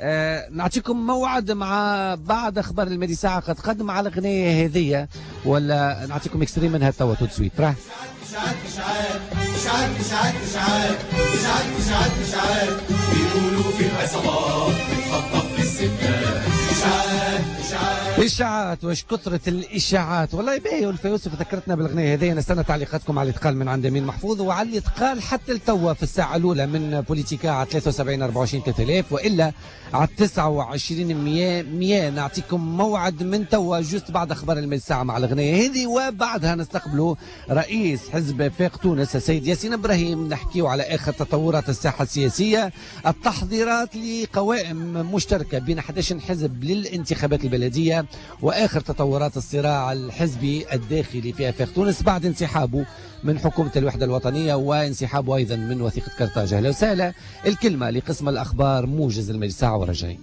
S2: آه نعطيكم موعد مع بعد اخبار المدي ساعة قد قدم على الغنية هذه، ولا نعطيكم اكستريم منها توا تو سويت. راه
S13: إشعاع إشعاع إشعاع إشعاع إشعاع إشعاع إشعاع بيقولوا في العصابات بتخطف في ستة. إشاعات إشاعات
S2: إشاعات. وش كثرة الإشاعات والله باهي. والفيوسف ذكرتنا بالغنية هذه. نستنى تعليقاتكم على الإتقال من عند أمين محفوظ وعلى الإتقال حتى التوا في الساعة الأولى من بوليتيكا على ثلاثة وسبعين أربعة وعشرين ثلاثة آلاف وإلا على تسعة وعشرين مية مية. نعطيكم موعد من توا جوست بعد أخبار الماء الساعة مع الغنية هذه وبعدها نستقبلوا رئيس حزب فاق تونس السيد ياسين إبراهيم. نحكيو على آخر تطورات الساحة السياسية التحضيرات لقوائم مشتركة بين أحد عشر حزب للانتخابات البلدية وآخر تطورات الصراع الحزبي الداخلي في آفاق تونس بعد انسحابه من حكومة الوحدة الوطنية وانسحابه أيضا من وثيقة كرتاج. أهلا وسهلا. الكلمة لقسم الأخبار موجز المجلس ساعة ورجعين.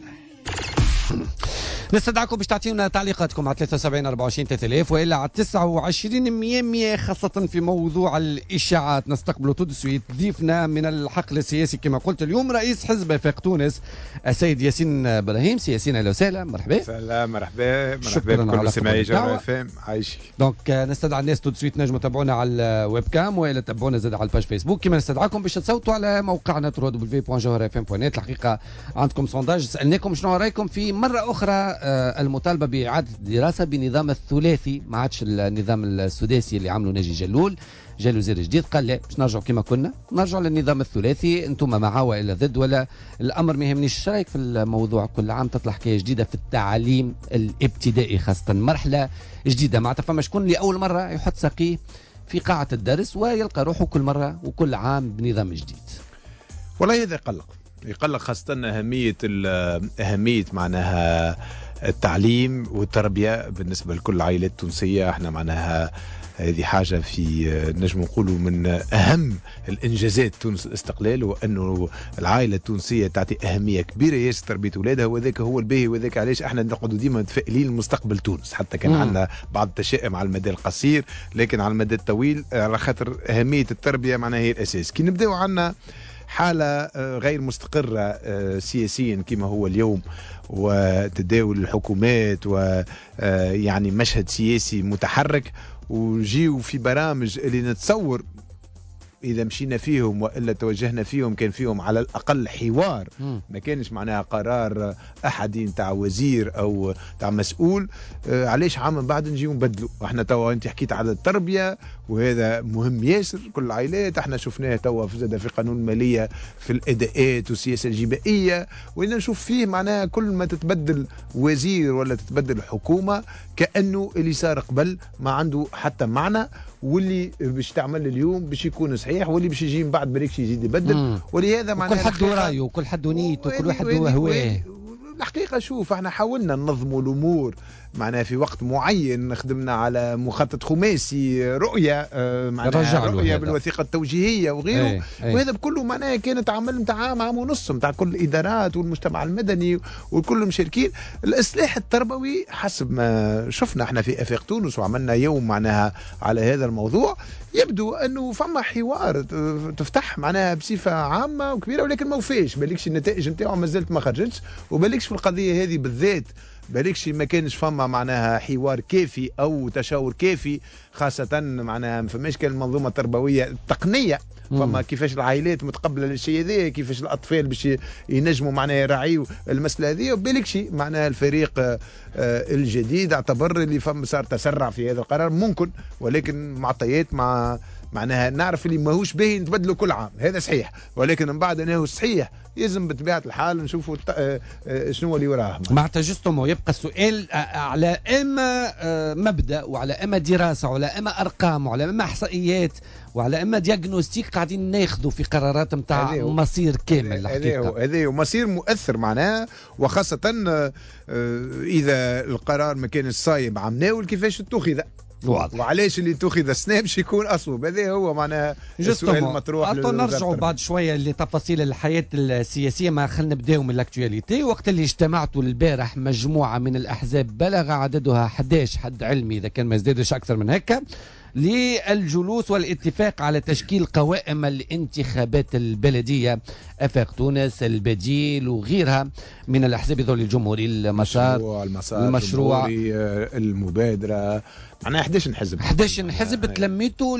S2: نستدعكم باش تعطيونا تعليقاتكم على ثلاثة وسبعين أربعة وعشرين ثلاثة آلاف وإلا على تسعة وعشرين مية مية خاصة في موضوع الإشاعات. نستقبلوا تو سويت ضيفنا من الحقل السياسي كما قلت اليوم رئيس حزب فاق تونس السيد ياسين إبراهيم. سي ياسين أهلا وسهلا. مرحبا.
S14: سلام. مرحبا. مرحبا بكل سماعي جوهر اف ام. عايشك.
S2: دونك نستدعى الناس تو سويت نجموا تابعونا على الويب كام والا تابعونا زاد على الباج فيسبوك. كما نستدعاكم باش تصوتوا على موقعنا دبليو دبليو دبليو دوت جوهر اف ام دوت نت. الحقيقة عندكم سونداج سألناكم شنو رايكم في مرة أخرى المطالبة بإعادة الدراسة بنظام الثلاثي ما عادش النظام السداسي اللي عملوا ناجي جلول. جا وزير جديد قال لا باش نرجعوا كما كنا نرجعوا للنظام الثلاثي. انتم مع ولا ضد ولا الامر ما يهمنيش. ايش رايك في الموضوع؟ كل عام تطلع حكايه جديده في التعليم الابتدائي خاصه مرحله جديده معناتها فما شكون لاول مره يحط ساقيه في قاعه الدرس ويلقى روحه كل مره وكل عام بنظام جديد.
S14: والله هذا يقلق يقلق خاصه اهميه اهميه معناها التعليم والتربيه بالنسبه لكل العائلات التونسيه. احنا معناها هذه حاجة في نجم نقولوا من أهم الإنجازات تونس الاستقلال وأنه العائلة التونسية تعطي أهمية كبيرة ياسر تربية أولادها وذاك هو الباهي وذاك علاش احنا نقعدوا ديما متفائلين لمستقبل تونس حتى كان عندنا بعض التشائم على المدى القصير لكن على المدى الطويل على خاطر أهمية التربية معناها هي الأساس. كي نبداو عنا حالة غير مستقرة سياسيا كما هو اليوم وتداول الحكومات ويعني مشهد سياسي متحرك وجيوا في برامج اللي نتصور إذا مشينا فيهم وإلا توجهنا فيهم كان فيهم على الأقل حوار ما كانش معناها قرار أحد تاع وزير أو تاع مسؤول. آه علاش عام من بعد نجيو نبدلوا. احنا توا انت حكيت على التربية وهذا مهم ياسر كل العائلات. احنا شفناه توا في في قانون المالية في الأداءات والسياسة الجبائية وإن نشوف فيه معناها كل ما تتبدل وزير ولا تتبدل حكومة كأنه اللي صار قبل ما عنده حتى معنى واللي باش تعمل اليوم باش يكون صحيح واللي باش يجي من بعد بريكش يزيد يبدل. ولهذا معناها
S2: كل حد رايه وكل حد نيته وكل واحد هواه.
S14: الحقيقة شوف احنا حاولنا ننظموا الأمور معناها في وقت معين خدمنا على مخطط خماسي رؤية اه معناها رؤية بالوثيقة التوجيهية وغيره ايه ايه. وهذا بكله معناها كانت عمل متاع عام عام ونص متاع كل الإدارات والمجتمع المدني وكل المشاركين. الإصلاح التربوي حسب ما شفنا احنا في آفاق تونس وعملنا يوم معناها على هذا الموضوع يبدو أنه فما حوار تفتح معناها بصفة عامة وكبيرة ولكن ما وفاش بالكش النتائج نتاعو ما زلت ما خرجتش وبالكش في القضية هذه بالذات بالكش ما كانش فما معناها حوار كافي او تشاور كافي خاصه معناها ما فماش كان المنظومه التربويه التقنيه فما كيفاش العائلات متقبله للشيء هذا كيفاش الاطفال باش ينجموا معناها يراعيوا المساله هذه وبالكش معناها الفريق الجديد اعتبر اللي فما صار تسرع في هذا القرار ممكن ولكن معطيات مع معناها نعرف اللي ماهوش باهي نتبدلوا كل عام هذا صحيح ولكن من بعد انه صحيح يلزم بطبيعه الحال نشوفوا شنو اللي وراه.
S2: معناتها جوستومون يبقى السؤال على اما مبدا وعلى اما دراسه وعلى اما ارقام وعلى اما احصائيات وعلى اما دياغنوستيك قاعدين ناخذوا في قرارات نتاع مصير كامل.
S14: هذا هو هذا هو مصير مؤثر معناه وخاصه اذا القرار ما كانش صايب عمناول كيفاش اتخذ واضح. وعلاش اللي اتخذ السنة باش يكون أصوب هذا هو معناها السؤال المطروح.
S2: نرجعوا بعد شوية لتفاصيل الحياة السياسية ما خلينا نبداو من الاكتواليتي. وقت اللي اجتمعتوا البارح مجموعة من الأحزاب بلغ عددها أحد عشر حد علمي إذا كان ما يزدادش أكثر من هكا للجلوس والاتفاق على تشكيل قوائم الانتخابات البلدية آفاق تونس البديل وغيرها من الأحزاب ذول الجمهوري المسار
S14: المسار المشروع المبادرة معناها أحد عشر حزب
S2: أحد عشر حزب تلميتوا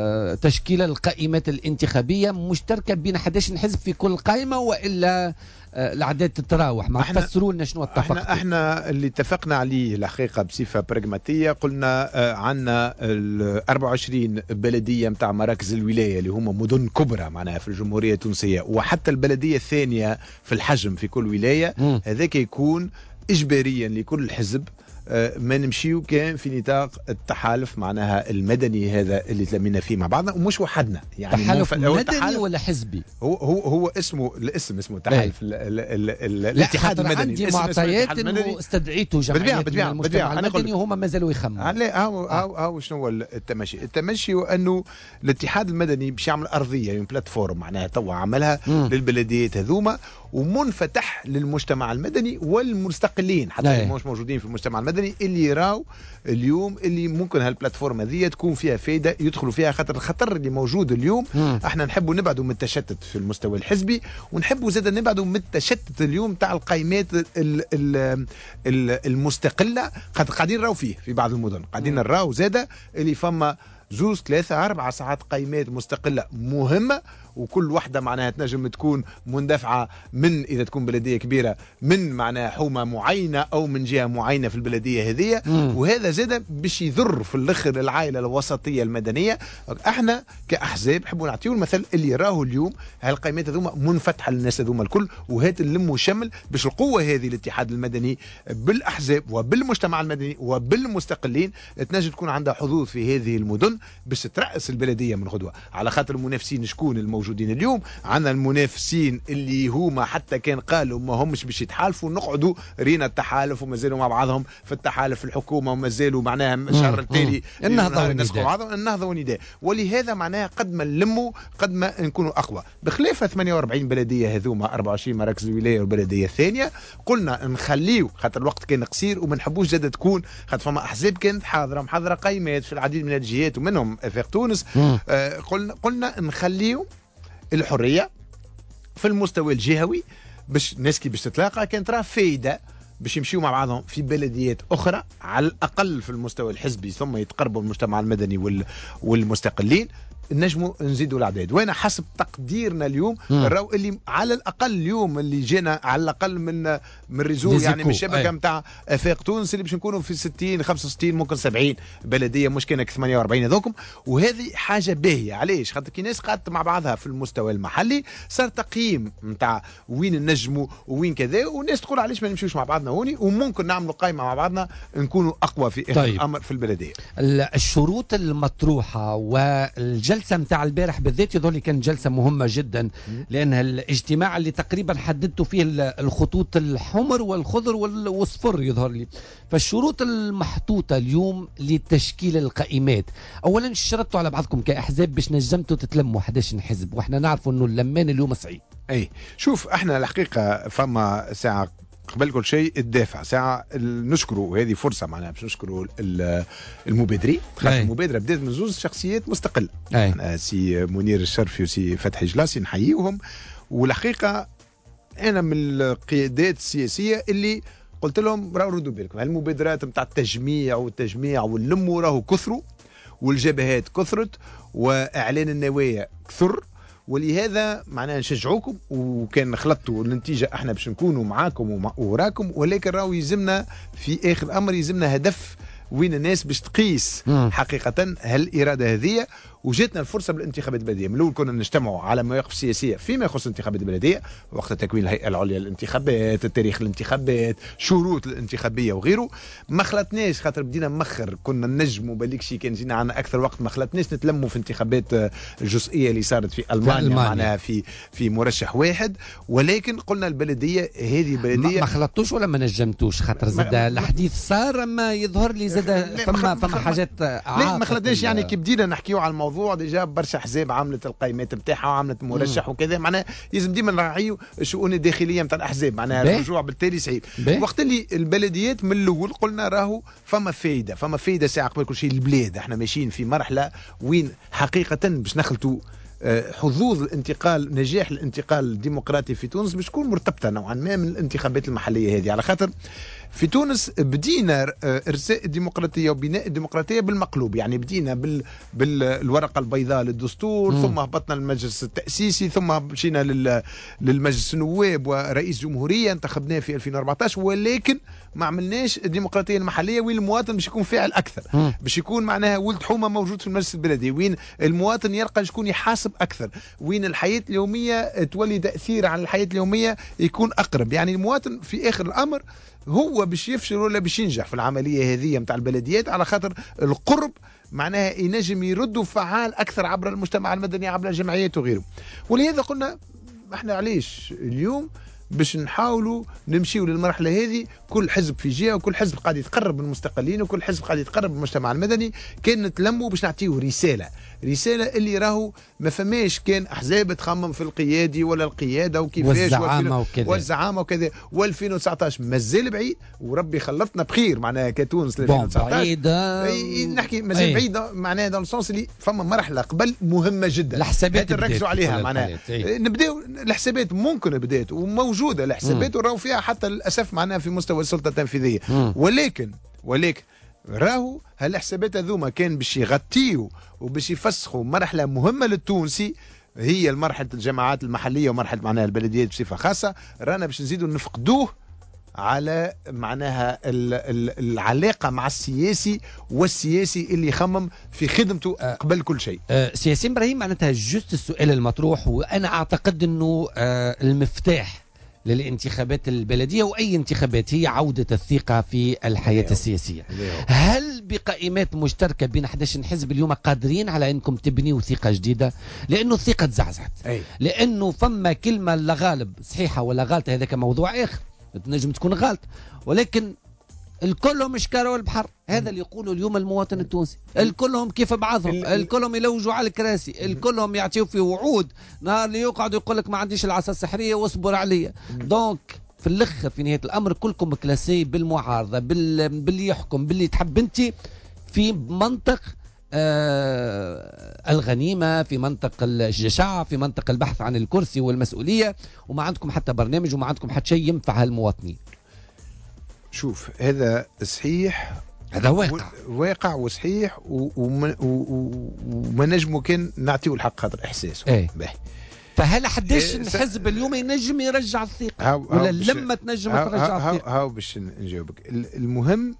S2: لتشكيل القائمات الانتخابية مشتركة بين أحد عشر حزب في كل قائمة وإلا الاعداد تتراوح، ما تفسروا لنا شنو اتفقتوا.
S14: احنا احنا اللي اتفقنا عليه الحقيقه بصفه براغماتيه، قلنا عندنا أربعة وعشرين بلديه نتاع مراكز الولايه اللي هما مدن كبرى معناها في الجمهوريه التونسيه، وحتى البلديه الثانيه في الحجم في كل ولايه، هذاك يكون اجباريا لكل حزب ما نمشيو كان في نطاق التحالف معناها المدني هذا اللي تلمينا فيه مع بعضنا، ومش وحدنا
S2: يعني تحالف مدني ولا حزبي.
S14: هو هو هو اسمه الاسم اسمه تحالف
S2: الاتحاد المدني. عندي معطيات انه استدعيتوا جمعيات من المجتمع المدني وهم ما زالوا يخمموا.
S14: لا هاو هاو هاو شنو هو التمشي؟ التمشي هو انه الاتحاد المدني باش يعمل ارضيه يعني بلاتفورم معناها توا عملها م. للبلديات هذوما، ومنفتح للمجتمع المدني والمستقلين حتى اللي مش موجودين في المجتمع المدني اللي يراو اليوم اللي ممكن هالبلاتفورم هذه تكون فيها فايده يدخلوا فيها، خاطر الخطر اللي موجود اليوم م. احنا نحبوا نبعدوا من التشتت في المستوى الحزبي، ونحبوا زاد نبعدوا من التشتت اليوم تاع القائمات المستقله، خاطر قاعدين نراو فيه في بعض المدن قاعدين نراو زاده اللي فما زوز ثلاثة أربعة ساعات قائمات مستقلة مهمة، وكل واحدة معناها تنجم تكون مندفعة من إذا تكون بلدية كبيرة من معناها حومة معينة أو من جهة معينة في البلدية هذه، وهذا زاد باش يضر في الآخر العائلة الوسطية المدنية. احنا كأحزاب حبوا نعطيو المثل اللي راه اليوم هالقائمات هذوما منفتحة للناس هذوما الكل، وهات اللم شمل باش القوة هذه الاتحاد المدني بالأحزاب وبالمجتمع المدني وبالمستقلين تنجم تكون عندها حظوظ في هذه المدن باش ترأس البلدية من غدوة، على خاطر المنافسين شكون الموجودين اليوم. عندنا المنافسين اللي هما حتى كان قالوا ما همش باش يتحالفوا نقعدوا رينا التحالف وما زالوا مع بعضهم في التحالف الحكومة وما زالوا معناها الشهر التالي
S2: النهضة
S14: والنداء النهضة والنداء، ولهذا معناها قد ما نلموا قد ما نكونوا أقوى. بخلاف ثمانية وأربعين بلدية هذوما أربعة وعشرين مراكز الولاية والبلدية الثانية قلنا نخليو خاطر الوقت كان قصير وما نحبوش زاد تكون خاطر فما أحزاب كانت حاضرة محضرة قائمات في العديد من الجهات ومنهم افاق تونس، آه قلنا قلنا نخليو الحريه في المستوى الجهوي باش الناس كي باش تتلاقى كانت راه فايده باش يمشيوا مع بعضهم في بلديات اخرى على الاقل في المستوى الحزبي، ثم يتقربوا المجتمع المدني وال والمستقلين نجموا نزيدوا الاعداد. وانا حسب تقديرنا اليوم راهو اللي على الاقل اليوم اللي جينا على الاقل من من ريزو يعني من الشبكه نتاع افاق تونس اللي باش نكونوا في ستين خمسة وستين ممكن سبعين بلديه مش كانك ثمانية وأربعين هذوكم، وهذه حاجه باهيه. علاش؟ خاطر كي ناس قعدت مع بعضها في المستوى المحلي صار تقييم نتاع وين النجموا وين كذا، والناس تقول علاش ما نمشيوش مع بعضنا هوني وممكن نعملوا قائمه مع بعضنا نكونوا اقوى في اخر طيب. الامر في البلديه.
S2: الشروط المطروحه والجلسه متاع البارح بالذات يظهر لي كانت جلسه مهمه جدا، لان الاجتماع اللي تقريبا حددتوا فيه الخطوط الحمر والخضر والصفر يظهر لي. فالشروط المحطوطه اليوم لتشكيل القائمات، اولا اشترطوا على بعضكم كاحزاب باش نجمتوا تتلموا إحدى عشر حزب، واحنا نعرفوا انه اللمان اليوم صعيب.
S14: اي شوف احنا الحقيقه فما ساعه قبل كل شيء الدافع ساعة نشكروا، وهذه فرصة معناها باش نشكروا المبادرين. المبادرة بدات من زوز شخصيات مستقلة، سي منير الشرفي وسي فتحي جلاسي نحييهم، والحقيقة أنا من القيادات السياسية اللي قلت لهم راهو ردوا بالكم هالمبادرات نتاع التجميع والتجميع واللم راهو كثروا والجبهات كثرت وإعلان النوايا كثر، ولهذا معناها نشجعوكم وكان خلطوا النتيجة احنا باش نكونوا معاكم ووراكم، ولكن راهو يلزمنا في اخر الامر يلزمنا هدف وين الناس باش تقيس حقيقة هالإرادة هذه. وجاتنا الفرصة بالانتخابات البلدية، من الأول كنا نجتمعوا على مواقف سياسية فيما يخص الانتخابات البلدية وقت تكوين الهيئة العليا للانتخابات، التاريخ الانتخابات، شروط الانتخابية وغيره. ما خلطناش خاطر بدينا مخر كنا نجموا بالك شي كان جينا عنا أكثر وقت، ما خلطناش نتلموا في انتخابات الجزئية اللي صارت في ألمانيا, في ألمانيا. معناها في في مرشح واحد، ولكن قلنا البلدية هذه بلدية
S2: ما خلطتوش ولا ما نجمتوش خاطر زاد الحديث صار ما يظهر لي زاد فما فما حاجات
S14: لا ما خلطناش يعني كي بدينا نحكيو على الموضوع ديجا برشا احزاب عملت القائمات نتاعها وعملت مرشح وكذا، معناها لازم ديما نراعيو الشؤون الداخليه نتاع الاحزاب، معناها الرجوع بالتالي صعيب. وقت اللي البلديات من الاول قلنا راهو فما فايده فما فايده ساعه قبل كل شيء البلاد احنا ماشيين في مرحله وين حقيقه باش نخلطوا حظوظ الانتقال نجاح الانتقال الديمقراطي في تونس باش تكون مرتبطه نوعا ما من الانتخابات المحليه هذه، على خاطر في تونس بدينا ارساء الديمقراطيه وبناء الديمقراطيه بالمقلوب، يعني بدينا بال بالورقه البيضاء للدستور، مم. ثم هبطنا للمجلس التاسيسي، ثم مشينا لل للمجلس النواب ورئيس جمهوريه انتخبناه في ألفين وأربعطاش، ولكن ما عملناش الديمقراطيه المحليه وين المواطن باش يكون فاعل اكثر، مم. باش يكون معناها ولد حومه موجود في المجلس البلدي، وين المواطن يلقى شكون يحاسب اكثر، وين الحياه اليوميه تولي تاثير على الحياه اليوميه يكون اقرب. يعني المواطن في اخر الامر هو باش يفشل ولا باش ينجح في العمليه هذه نتاع البلديات، على خاطر القرب معناها ينجم يردوا فعال اكثر عبر المجتمع المدني، عبر الجمعيات وغيره. ولهذا قلنا احنا علاش اليوم باش نحاولوا نمشيوا للمرحله هذه، كل حزب في جهه وكل حزب قاعد يتقرب من المستقلين وكل حزب قاعد يتقرب من المجتمع المدني، كان نتلموا باش نعطيوه رساله رساله اللي راهو ما فماش كان احزاب تخمم في القيادي ولا القياده وكيفاش
S2: والزعامه وكذا
S14: والزعامه وكذا. و2019 مازال بعيد وربي خلطنا بخير معناها كتونس ألفين وتسعطاش
S2: بعيده
S14: نحكي مازال بعيد معناها دون السونس اللي فما مرحله قبل مهمه جدا
S2: الحسابات
S14: نركزوا عليها معناها نبداو الحسابات ممكن بدات وموجوده الحسابات وراهو فيها حتى للاسف معناها في مستوى السلطه التنفيذيه، ولكن ولكن راهو هالحسابات هذوما كان باش يغطيوا وباش يفسخوا مرحله مهمه للتونسي، هي المرحله الجماعات المحليه ومرحله معناها البلديات بصفه خاصه. رانا باش نزيدوا نفقدوه على معناها العلاقه مع السياسي والسياسي اللي يخمم في خدمته قبل كل شيء.
S2: أه سياسي ابراهيم معناتها جست السؤال المطروح، وانا اعتقد انه أه المفتاح للانتخابات البلدية وأي انتخابات هي عودة الثقة في الحياة السياسية. هل بقائمات مشتركة بين أحد عشر حزب اليوم قادرين على أنكم تبنيوا ثقة جديدة؟ لأنه الثقة تزعزعت، لأنه فما كلمة لا غالب صحيحة ولا غالطة، هذا موضوع آخر تنجم تكون غالط، ولكن الكلهم اشكاروا البحر. هذا اللي يقولوا اليوم المواطن التونسي، الكلهم كيف بعضهم، الكلهم يلوجوا على الكراسي، الكلهم يعطيوا في وعود، نهار اللي يقعدوا يقول لك ما عنديش العصا السحريه واصبر عليا. دونك في الاخر في نهايه الامر كلكم كلاسي بالمعارضه، بال... باللي يحكم، باللي تحب انت، في منطق آه الغنيمه، في منطق الجشع، في منطق البحث عن الكرسي والمسؤوليه، وما عندكم حتى برنامج وما عندكم حتى شيء ينفع هالمواطنين.
S14: شوف هذا صحيح،
S2: هذا واقع
S14: واقع وصحيح، وما نجمو كان نعطيه الحق خاطر احساسه.
S2: ايه. فهل حداش إيه حزب اليوم ينجم يرجع الثقه هاو ولا هاو لما تنجم هاو ترجع
S14: هاو
S2: الثقه؟
S14: هاو باش نجاوبك. المهم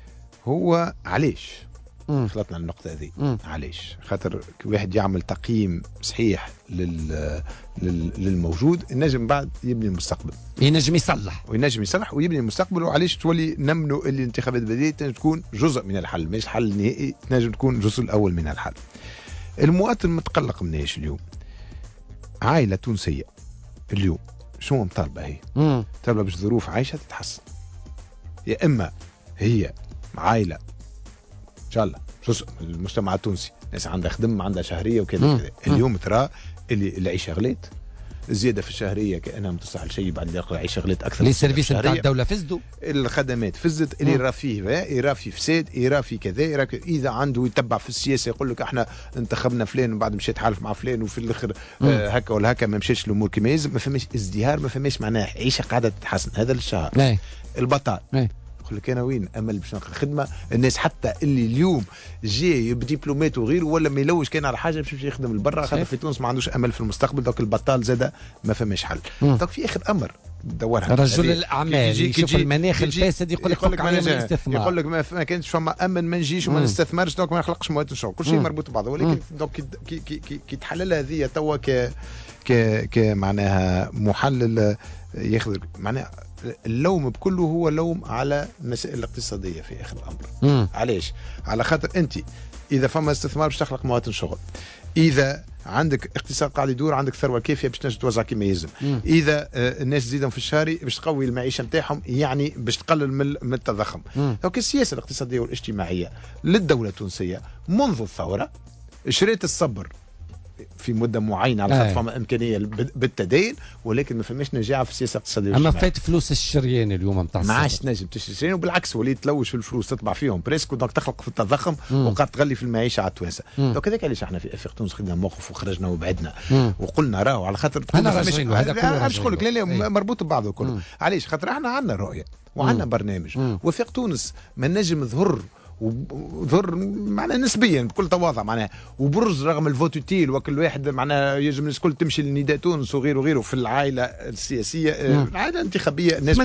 S14: هو علاش خلطنا النقطة هذه، علاش؟ خاطر واحد يعمل تقييم صحيح لل... لل... للموجود، ينجم بعد يبني المستقبل،
S2: ينجم يصلح
S14: وينجم يصلح ويبني المستقبل. وعلاش تولي نمنوا اللي الانتخابات البلدية تكون جزء من الحل، مش الحل النهائي، تنجم تكون الجزء الأول من الحل. المواطن متقلق من ايش اليوم؟ عائلة تونسية اليوم شنو مطالبة هي؟ طالبة باش ظروف عيشها تتحسن، يا إما هي عائلة ان شاء الله جزء من المجتمع التونسي، ناس عندها خدمه عندها شهريه وكذا كذا. اليوم ترى اللي العيشه غليت، الزياده في الشهريه كانها ما تصلح لشيء، بعد يلقى العيشه غليت اكثر.
S2: لي سيرفيس نتاع الدوله فسدوا،
S14: الخدمات فزت، اللي راه فيه يرى فيه فساد، يرى فيه كذا، يرى اذا عنده يتبع في السياسه يقول لك احنا انتخبنا فلان وبعد مشيت حالف مع فلان وفي الاخر آه هكا ولا هكا ما مشيش الامور كما يلزم، ما فماش ازدهار، ما فماش معناه عيشه قاعده تتحسن. هذا الشهر البطال يقول لك انا وين امل باش نلقى خدمه. الناس حتى اللي اليوم جاي بدبلومات وغيره ولا ما يلوج كان على حاجه باش يمشي يخدم لبرا، خاطر في تونس ما عندوش امل في المستقبل. دوك البطال زاده ما فماش حل. دوك في اخر امر دورها
S2: رجل الاعمال يشوف المناخ الفاسد يقول لك فك عليه من الاستثمار،
S14: يقول لك ما, ما كانش فما امن ما نجيش وما نستثمرش، دوك ما نخلقش مواطن شغل، كل شيء مربوط ببعضه. ولكن دوك كي كي كي, كي تحلل هذه توا ك ك معناها محلل ياخذ معناها اللوم بكله هو لوم على المسائل الاقتصاديه في اخر الامر. مم. علاش؟ على خاطر انت اذا فما استثمار باش تخلق مواطن شغل، اذا عندك اقتصاد قاعد يدور، عندك ثروه كافيه باش تنجم توزع كما يلزم، اذا آه الناس تزيدهم في الشهري باش تقوي المعيشه نتاعهم، يعني باش تقلل من, من التضخم. دونك السياسه الاقتصاديه والاجتماعيه للدوله التونسيه منذ الثوره شريت الصبر في مده معينه على خاطر فما امكانيه بالتدين، ولكن ما فماش نجاعه في السياسه الاقتصاديه.
S2: اما فات فلوس الشريان اليوم نتاع
S14: ما عادش تنجم تشري الشريان، وبالعكس وليت تلوش في الفلوس تطبع فيهم بريسك، ودونك تخلق في التضخم وقد تغلي في المعيشه على التوانسه. دونك هذاك علاش احنا في افريق تونس خدنا موقف وخرجنا وبعدنا وقلنا راهو على خاطر
S2: انا راجعين هذا كله
S14: مش نقول لك لا لا مربوط ببعضه كله. علاش؟ خاطر احنا عندنا رؤيه وعندنا برنامج. وفاق تونس ما نجم ظهر وظهر معناها نسبيا بكل تواضع معناها وبرز رغم الفوت يوتيل، وكل واحد معناها يجب الناس الكل تمشي لنداء تونس وغيره وغيره في العائله السياسيه العائله الانتخابيه الناس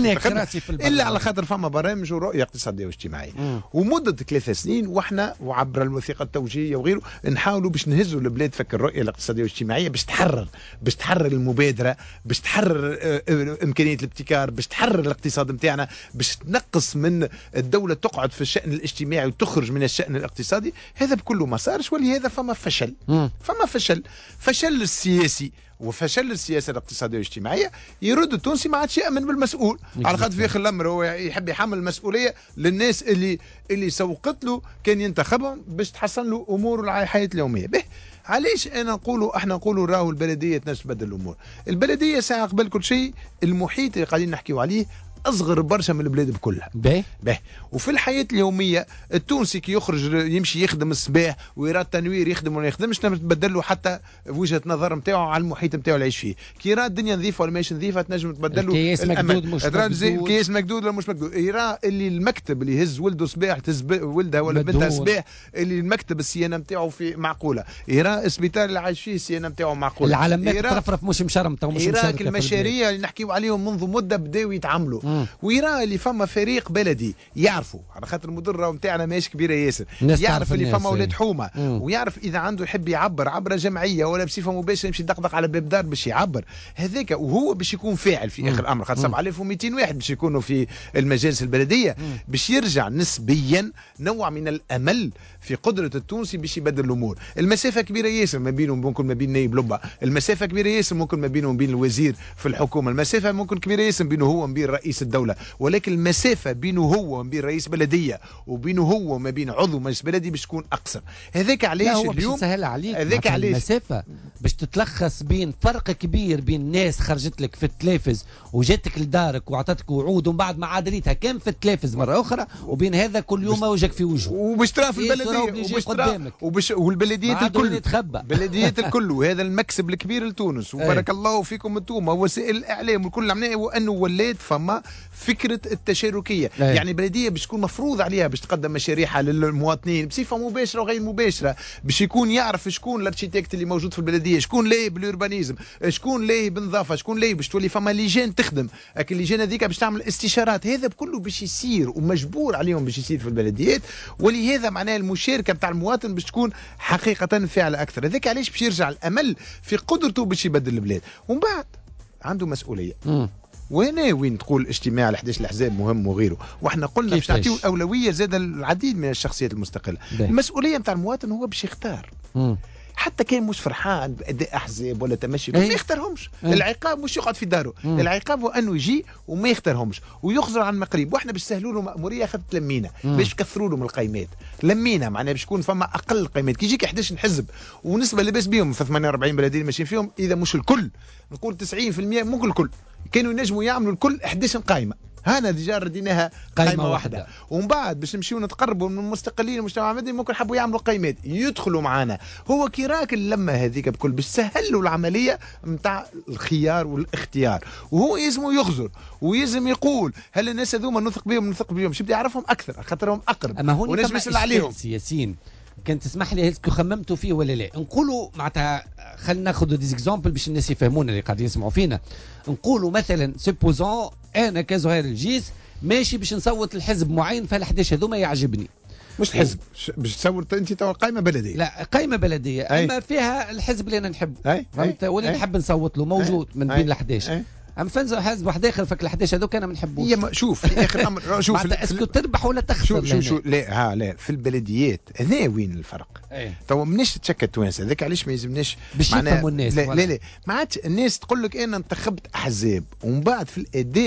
S14: الا على خاطر فما برامج ورؤيه اقتصاديه واجتماعيه. ومده ثلاث سنين واحنا وعبر الوثيقه التوجيهيه وغيره نحاولوا باش نهزوا البلاد فك الرؤيه الاقتصاديه والاجتماعيه باش تحرر باش تحرر المبادره، باش تحرر امكانيه الابتكار، باش تحرر الاقتصاد نتاعنا، باش تنقص من الدوله تقعد في الشان الاجتماعي وتخرج من الشأن الاقتصادي. هذا بكله ما صارش، ولهذا فما فشل مم. فما فشل فشل السياسي وفشل السياسه الاقتصاديه والاجتماعيه. يرد التونسي ما عادش يامن بالمسؤول على خاطر في اخر الامر هو يحب يحمل المسؤوليه للناس اللي اللي سوقت له كان ينتخبهم باش تحسن له امور الحياه اليوميه. به علاش انا نقولوا احنا نقولوا راهو البلديه تنجم تبدل الامور. البلديه ساعه قبل كل شيء المحيط اللي قاعدين نحكيوا عليه اصغر برشا من البلاد بكلها.
S2: باهي
S14: باهي وفي الحياه اليوميه التونسي كي يخرج يمشي يخدم الصباح ويرى التنوير يخدم ولا يخدمش تبدل له حتى وجهه نظر نتاعو على المحيط نتاعو اللي يعيش فيه. كي يرى الدنيا نظيفه ولا ماهيش نظيفه تنجم تبدل له
S2: الكياس مكدود مش مكدود،
S14: كياس مكدود ولا مش مكدود. يرى اللي المكتب اللي يهز ولده صباح تهز ولدها ولا بنتها صباح، اللي المكتب السيانه نتاعو في معقوله. يرى السبيطار اللي عايش فيه السيانه نتاعو معقوله.
S2: العلامات ترفرف مش مشرمطه ومش مشاركه.
S14: يرى المشاريع اللي نحكيو عليهم منذ مده بداوا يتعاملوا. ويرى اللي فما فريق بلدي يعرفوا على خاطر المدرة نتاعنا ماهيش كبيره ياسر، يعرف اللي فما ولاد حومه مم. ويعرف اذا عنده يحب يعبر عبر جمعيه ولا بصفه مباشره يمشي يدقدق على باب دار باش يعبر هذاك، وهو باش يكون فاعل في اخر الامر. خاطر سبعة آلاف ومئتين واحد باش يكونوا في المجالس البلديه مم. باش يرجع نسبيا نوع من الامل في قدره التونسي باش يبدل الامور. المسافه كبيره ياسر ما بينه ممكن ما بين نايب لبا، المسافه كبيره ياسر ممكن ما بينه وبين الوزير في الحكومه، المسافه ممكن كبيره ياسر بينه هو وبين رئيس الدوله، ولكن المسافه بينه هو وبين رئيس بلديه وبينه هو وما بين عضو مجلس بلدي باش تكون اقصر. هذاك علاش اليوم
S2: سهل عليك
S14: هذاك علاش
S2: المسافه باش تتلخص بين فرق كبير بين ناس خرجت لك في التلفز وجاتك لدارك وعطتك وعود ومن بعد ما عاد ريتها كان في التلفز مره اخرى، وبين هذا كل يوم وجهك في وجهه
S14: وباش ترى في البلديه وباش والبلديات الكل البلديات الكل. وهذا المكسب الكبير لتونس وبارك الله فيكم انتم وسائل الاعلام وكل عمليه، وانه ولات فما فكره التشاركيه. أيه. يعني بلديه باش تكون مفروض عليها باش تقدم مشاريعها للمواطنين بصفه مباشره وغير مباشره، باش يكون يعرف شكون الاركيتكت اللي موجود في البلديه، شكون لاهي بالوربانيزم، شكون لاهي بالنظافه، شكون لاهي باش تولي فما لجان تخدم، لكن اللجان هذيك باش تعمل استشارات. هذا كله باش يصير ومجبور عليهم باش يصير في البلديات، ولهذا معناه المشاركه بتاع المواطن باش تكون حقيقه فاعله اكثر. هذاك علاش باش يرجع الامل في قدرته باش يبدل البلاد. ومن بعد عنده مسؤوليه. م. وهنا وين تقول اجتماع ال إحداش الاحزاب مهم وغيره، واحنا قلنا باش نعطيو الاولويه زاد العديد من الشخصيات المستقله. ده. المسؤوليه نتاع المواطن هو باش يختار. م. حتى كان مش فرحان باداء احزاب ولا تمشي ما يختارهمش. العقاب مش يقعد في داره، مم. العقاب هو انه يجي وما يختارهمش ويخزر عن مقريب. واحنا باش نسهلوا له ماموريه خدت لمينا باش كثروا له من القيمات، لمينا معناها باش يكون فما اقل قيمات. كي يجيك إحداش حزب ونسبه لاباس بهم في ثمانية وأربعين بلديه اللي ماشيين فيهم، اذا مش الكل نقول تسعين بالمئة ممكن الكل كانوا ينجموا يعملوا الكل إحداش قائمه. هانا ديجا رديناها قائمه, قائمة واحده. واحده ومن بعد باش نمشيو نتقربوا من المستقلين المجتمع المدني ممكن حبوا يعملوا قائمات يدخلوا معنا. هو كي راك اللمه هذيك بكل باش سهل له العمليه نتاع الخيار والاختيار، وهو يلزمه يخزر ويلزم يقول هل الناس هذوما نثق بهم نثق بهم باش يبدا يعرفهم اكثر خاطرهم اقرب.
S2: اما هو ونجم يسال عليهم سياسيين. كان تسمح لي هل خممتوا فيه ولا لا؟ نقولوا معناتها خلينا ناخذ دي اكزامبل باش الناس يفهمونا اللي قاعدين يسمعوا فينا. نقولوا مثلا سيبوزون انا كزهير الجيس ماشي باش نصوت الحزب معين في الحداش هذوما يعجبني.
S14: مش الحزب باش تصور انت تو قائمه بلديه.
S2: لا قائمه بلديه أي. اما فيها الحزب اللي انا نحبه فهمت واللي نحب نصوت له موجود أي. من بين الحداش. اما فنزل حزب واحد اخر فك الحداش هذوك انا ما نحبوش.
S14: هي شوف في اخر الامر شوف
S2: اسكو تربح ولا تخسر.
S14: شوف شوف شو لا ها لا في البلديات هذا وين الفرق. تو مانيش تشكى التوانسه هذاك علاش ما يلزمناش
S2: باش يفهموا الناس.
S14: لا لا, لا. ما عادش الناس تقول لك انا انتخبت احزاب ومن بعد في الاداء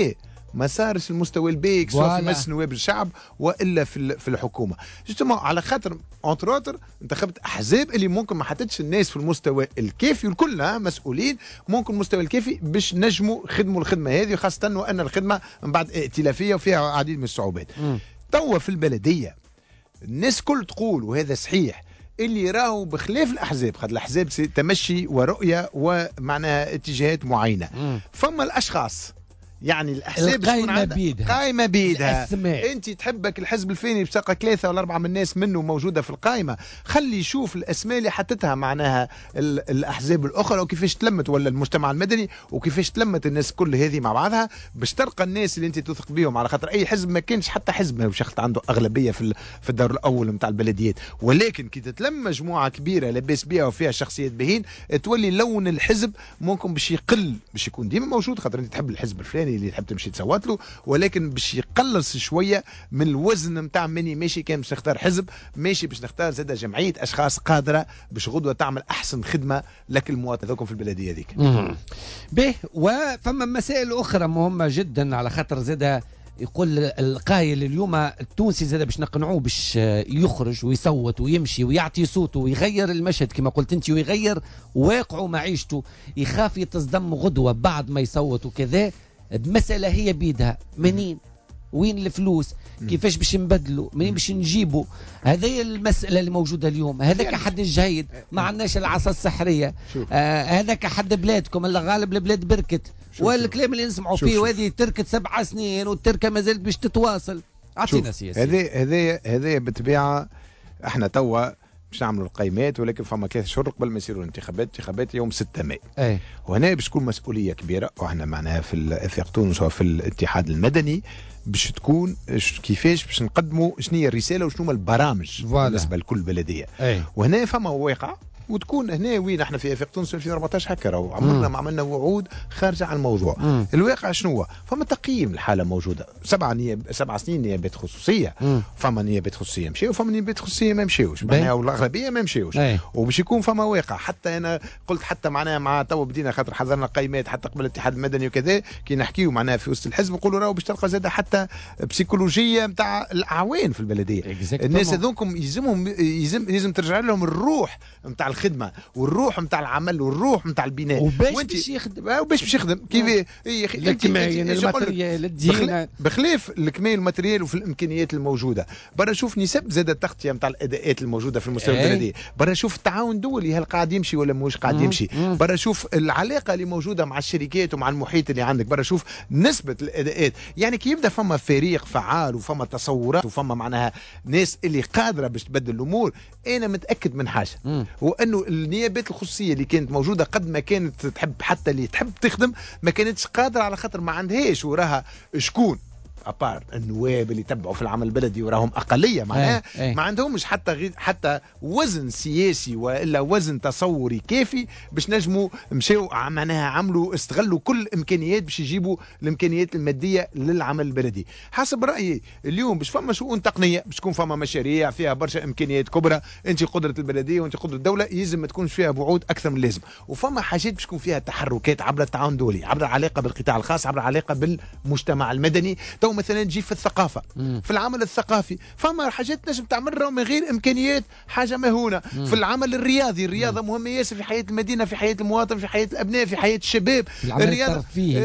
S14: ما صارش المستوى البيك سواء في مجلس نواب الشعب والا في في الحكومه جوستومون على خاطر اونتر اوتر انتخبت احزاب اللي ممكن ما حطتش الناس في المستوى الكافي والكل مسؤولين ممكن المستوى الكافي باش نجموا خدموا الخدمه هذه خاصه وان الخدمه من بعد ائتلافيه وفيها عديد من الصعوبات. توا في البلديه الناس كل تقول وهذا صحيح اللي راهو بخلاف الاحزاب، خاطر الاحزاب تمشي ورؤيه ومعناها اتجاهات معينه. مم. فما الاشخاص يعني الاحزاب
S2: قايمه بيدها
S14: قايمه بيدها انت تحبك الحزب الفلاني بتلقى ثلاثه ولا اربعه من الناس منه موجوده في القائمه، خلي يشوف الاسماء اللي حطتها معناها الاحزاب الاخرى وكيفاش تلمت ولا المجتمع المدني وكيفاش تلمت الناس كل هذه مع بعضها باش تلقى الناس اللي انت تثق بهم. على خاطر اي حزب ما كانش حتى حزب ما شخص عنده اغلبيه في في الدور الاول نتاع البلديات، ولكن كي تتلم مجموعه كبيره لاباس بها وفيها شخصيات باهين تولي لون الحزب ممكن باش يقل، باش يكون ديما موجود خاطر انت تحب الحزب الفلاني اللي تحب تمشي تصوت له، ولكن باش يقلص شويه من الوزن نتاع مني ماشي كان باش نختار حزب، ماشي باش نختار زاد جمعيه اشخاص قادره باش غدوه تعمل احسن خدمه لك المواطن ذوكم في البلديه هذيك.
S2: به وفما مسائل اخرى مهمه جدا على خاطر زاد يقول القايل اليوم التونسي زاد باش نقنعوه باش يخرج ويصوت ويمشي ويعطي صوته ويغير المشهد كما قلت انت ويغير واقعه معيشته، يخاف يتصدم غدوه بعد ما يصوت وكذا. المسألة هي بيدها منين وين الفلوس كيفاش باش نبدلوا منين باش نجيبوا، هذه المسألة اللي موجودة اليوم. هذاك حد الجيد ما عندناش العصا السحرية، آه هذاك حد بلادكم اللي غالب البلاد بركت والكلام اللي نسمعوا فيه وهذه تركت سبع سنين والتركة ما زالت باش تتواصل. اعطينا سياسة
S14: هذه هذه هذه بالطبيعة احنا توا باش نعملوا القيمات، ولكن فما ثلاث شهور قبل ما يصيروا الانتخابات، انتخابات يوم ستة ماي.
S2: أي.
S14: وهنا باش تكون مسؤوليه كبيره، وإحنا معناها في الافاق تونس وفي الاتحاد المدني باش تكون كيفاش باش نقدموا شنو هي الرساله وشنو هما البرامج بالنسبه لكل بلديه.
S2: أي.
S14: وهنا فما واقع وتكون هنا وين احنا في افاق تونس في ألفين وأربعطاش هكا راهو عمرنا ما عملنا وعود خارجه عن الموضوع. مم. الواقع شنو هو؟ فما تقييم الحاله موجوده، سبع نياب سبع سنين نيابات خصوصيه. مم. فما نيابات خصوصيه مشيو وفما نيابات خصوصيه ما مشيوش، معناها والاغلبيه ما مشيوش. وباش يكون فما واقع. حتى انا قلت حتى معناها مع تو بدينا خاطر حضرنا قيمات حتى قبل الاتحاد المدني وكذا كي نحكيو معناها في وسط الحزب نقولوا راهو باش تلقى زاده حتى بسيكولوجيه نتاع الاعوان في البلديه. الناس هذوكم يلزمهم يلزم لازم ترجع لهم الروح نتاع الخدمه والروح نتاع العمل والروح نتاع البناء.
S2: وباش باش يخدم
S14: وباش باش يخدم كيف
S2: الكماين الماتريال الدينا
S14: بخلاف الكماين الماتريال وفي الامكانيات الموجوده. برا شوف نسب زاد التغطيه نتاع الاداءات الموجوده في المستوى البلدي. برا شوف التعاون الدولي هل قاعد يمشي ولا مش قاعد يمشي. برا شوف العلاقه اللي موجوده مع الشركات ومع المحيط اللي عندك. برا شوف نسبه الاداءات. يعني كي يبدا فما فريق فعال وفما تصورات وفما معناها ناس اللي قادره باش تبدل الامور، انا متاكد من حاجه وانه النيابات الخصوصيه اللي كانت موجوده قد ما كانت تحب حتى اللي تحب تخدم ما كانتش قادره على خاطر ما عندهاش وراها شكون ابار النواب اللي تبعوا في العمل البلدي وراهم اقليه معناها ما عندهمش حتى غير حتى وزن سياسي والا وزن تصوري كافي باش نجموا مشاو معناها عملوا استغلوا كل الامكانيات باش يجيبوا الامكانيات الماديه للعمل البلدي. حسب رايي اليوم باش فما شؤون تقنيه باش تكون فما مشاريع فيها برشا امكانيات كبرى، انت قدره البلديه وانت قدره الدوله يلزم ما تكونش فيها بعود اكثر من اللازم، وفما حاجات باش تكون فيها تحركات عبر التعاون الدولي، عبر العلاقه بالقطاع الخاص، عبر العلاقه بالمجتمع المدني. تو مثلا نجي في الثقافه مم. في العمل الثقافي فما حاجات نجم تعملها من غير امكانيات حاجه مهونه. مم. في العمل الرياضي الرياضه مم. مهمه ياسر في حياه المدينه، في حياه المواطن، في حياه الابناء، في حياه الشباب.
S2: الرياضه الترفيه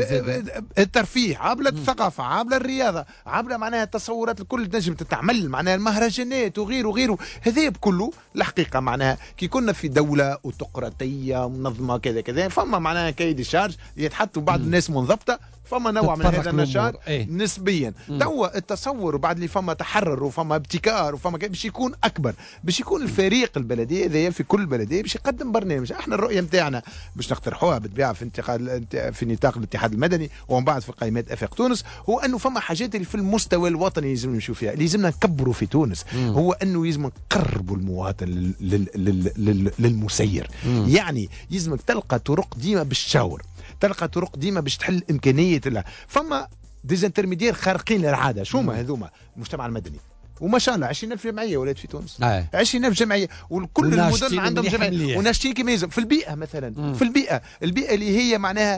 S14: الترفيه عبر الثقافه عبر الرياضه عبر معناها التصورات الكل تنجم تتعمل معناها المهرجانات وغيره وغيره. هذا بكله الحقيقه معناها كي كنا في دوله اوتقراطيه منظمه كذا كذا فما معناها كايد الشارج يتحطوا بعض مم. الناس منضبطه، فما نوع من هذا النشاط ايه؟ نسبيا. توا التصور وبعد اللي فما تحرر وفما ابتكار وفما باش يكون اكبر، باش يكون الفريق البلديه هذايا في كل بلديه باش يقدم برنامج. احنا الرؤيه نتاعنا باش نقترحوها بالطبيعه في انتقال في نطاق الاتحاد المدني ومن بعد في قائمات افاق تونس، هو انه فما حاجات اللي في المستوى الوطني لازم نمشيو فيها، اللي لازمنا نكبروا في تونس. مم. هو انه لازم نقربوا المواطن لل... لل... لل... لل... للمسير. مم. يعني لازمك تلقى طرق ديما باش تشاور، تلقى طرق ديما باش تحل امكانيه لها. فما ديزانترميدير خارقين للعاده، شو هما هذوما؟ المجتمع المدني، وما شاء الله عشرين ألف جمعيه ولات في تونس.
S2: آه.
S14: عشرين ألف جمعيه وكل المدن عندهم جمعيه وناشطين كما يلزم. في البيئه مثلا مم. في البيئه البيئه اللي هي معناها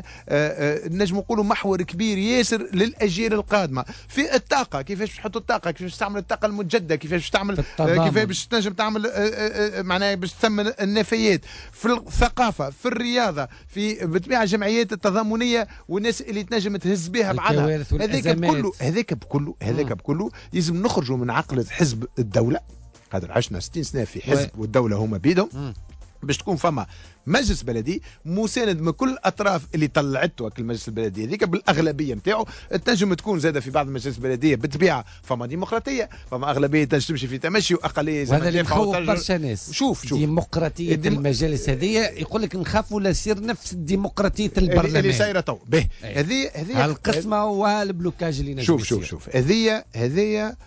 S14: نجم نقولوا محور كبير ياسر للاجيال القادمه. في الطاقه كيفاش تحط الطاقه، كيفاش تعمل الطاقه المتجدده، كيفاش تعمل كيفاش باش تنجم تعمل معناها باش تثمن النفايات. في الثقافه، في الرياضه، في بالطبيعه الجمعيات التضامنيه والناس اللي تنجم تهز بها بعضها. هذاك بكله هذاك بكله هذاك بكله لازم نخرجوا من عقل حزب الدولة. قادر عشنا ستين سنة في حزب و... والدولة هما بيدهم باش تكون فما مجلس بلدي مساند من كل الاطراف اللي طلعته المجلس البلدي هذيك بالاغلبيه نتاعو. تنجم تكون زاده في بعض المجالس البلديه بالطبيعه فما ديمقراطيه، فما اغلبيه تنجم تمشي في تمشي واقليه زي
S2: ما يخوف برشا ناس.
S14: شوف شوف
S2: ديمقراطيه الديم... المجالس هذه يقول لك نخافوا لا يصير نفس ديمقراطيه البرلمان
S14: اللي سايره تو به. هذه هذه
S2: القسمه والبلوكاج اللي نجم
S14: شوف شوف شوف هذه هذه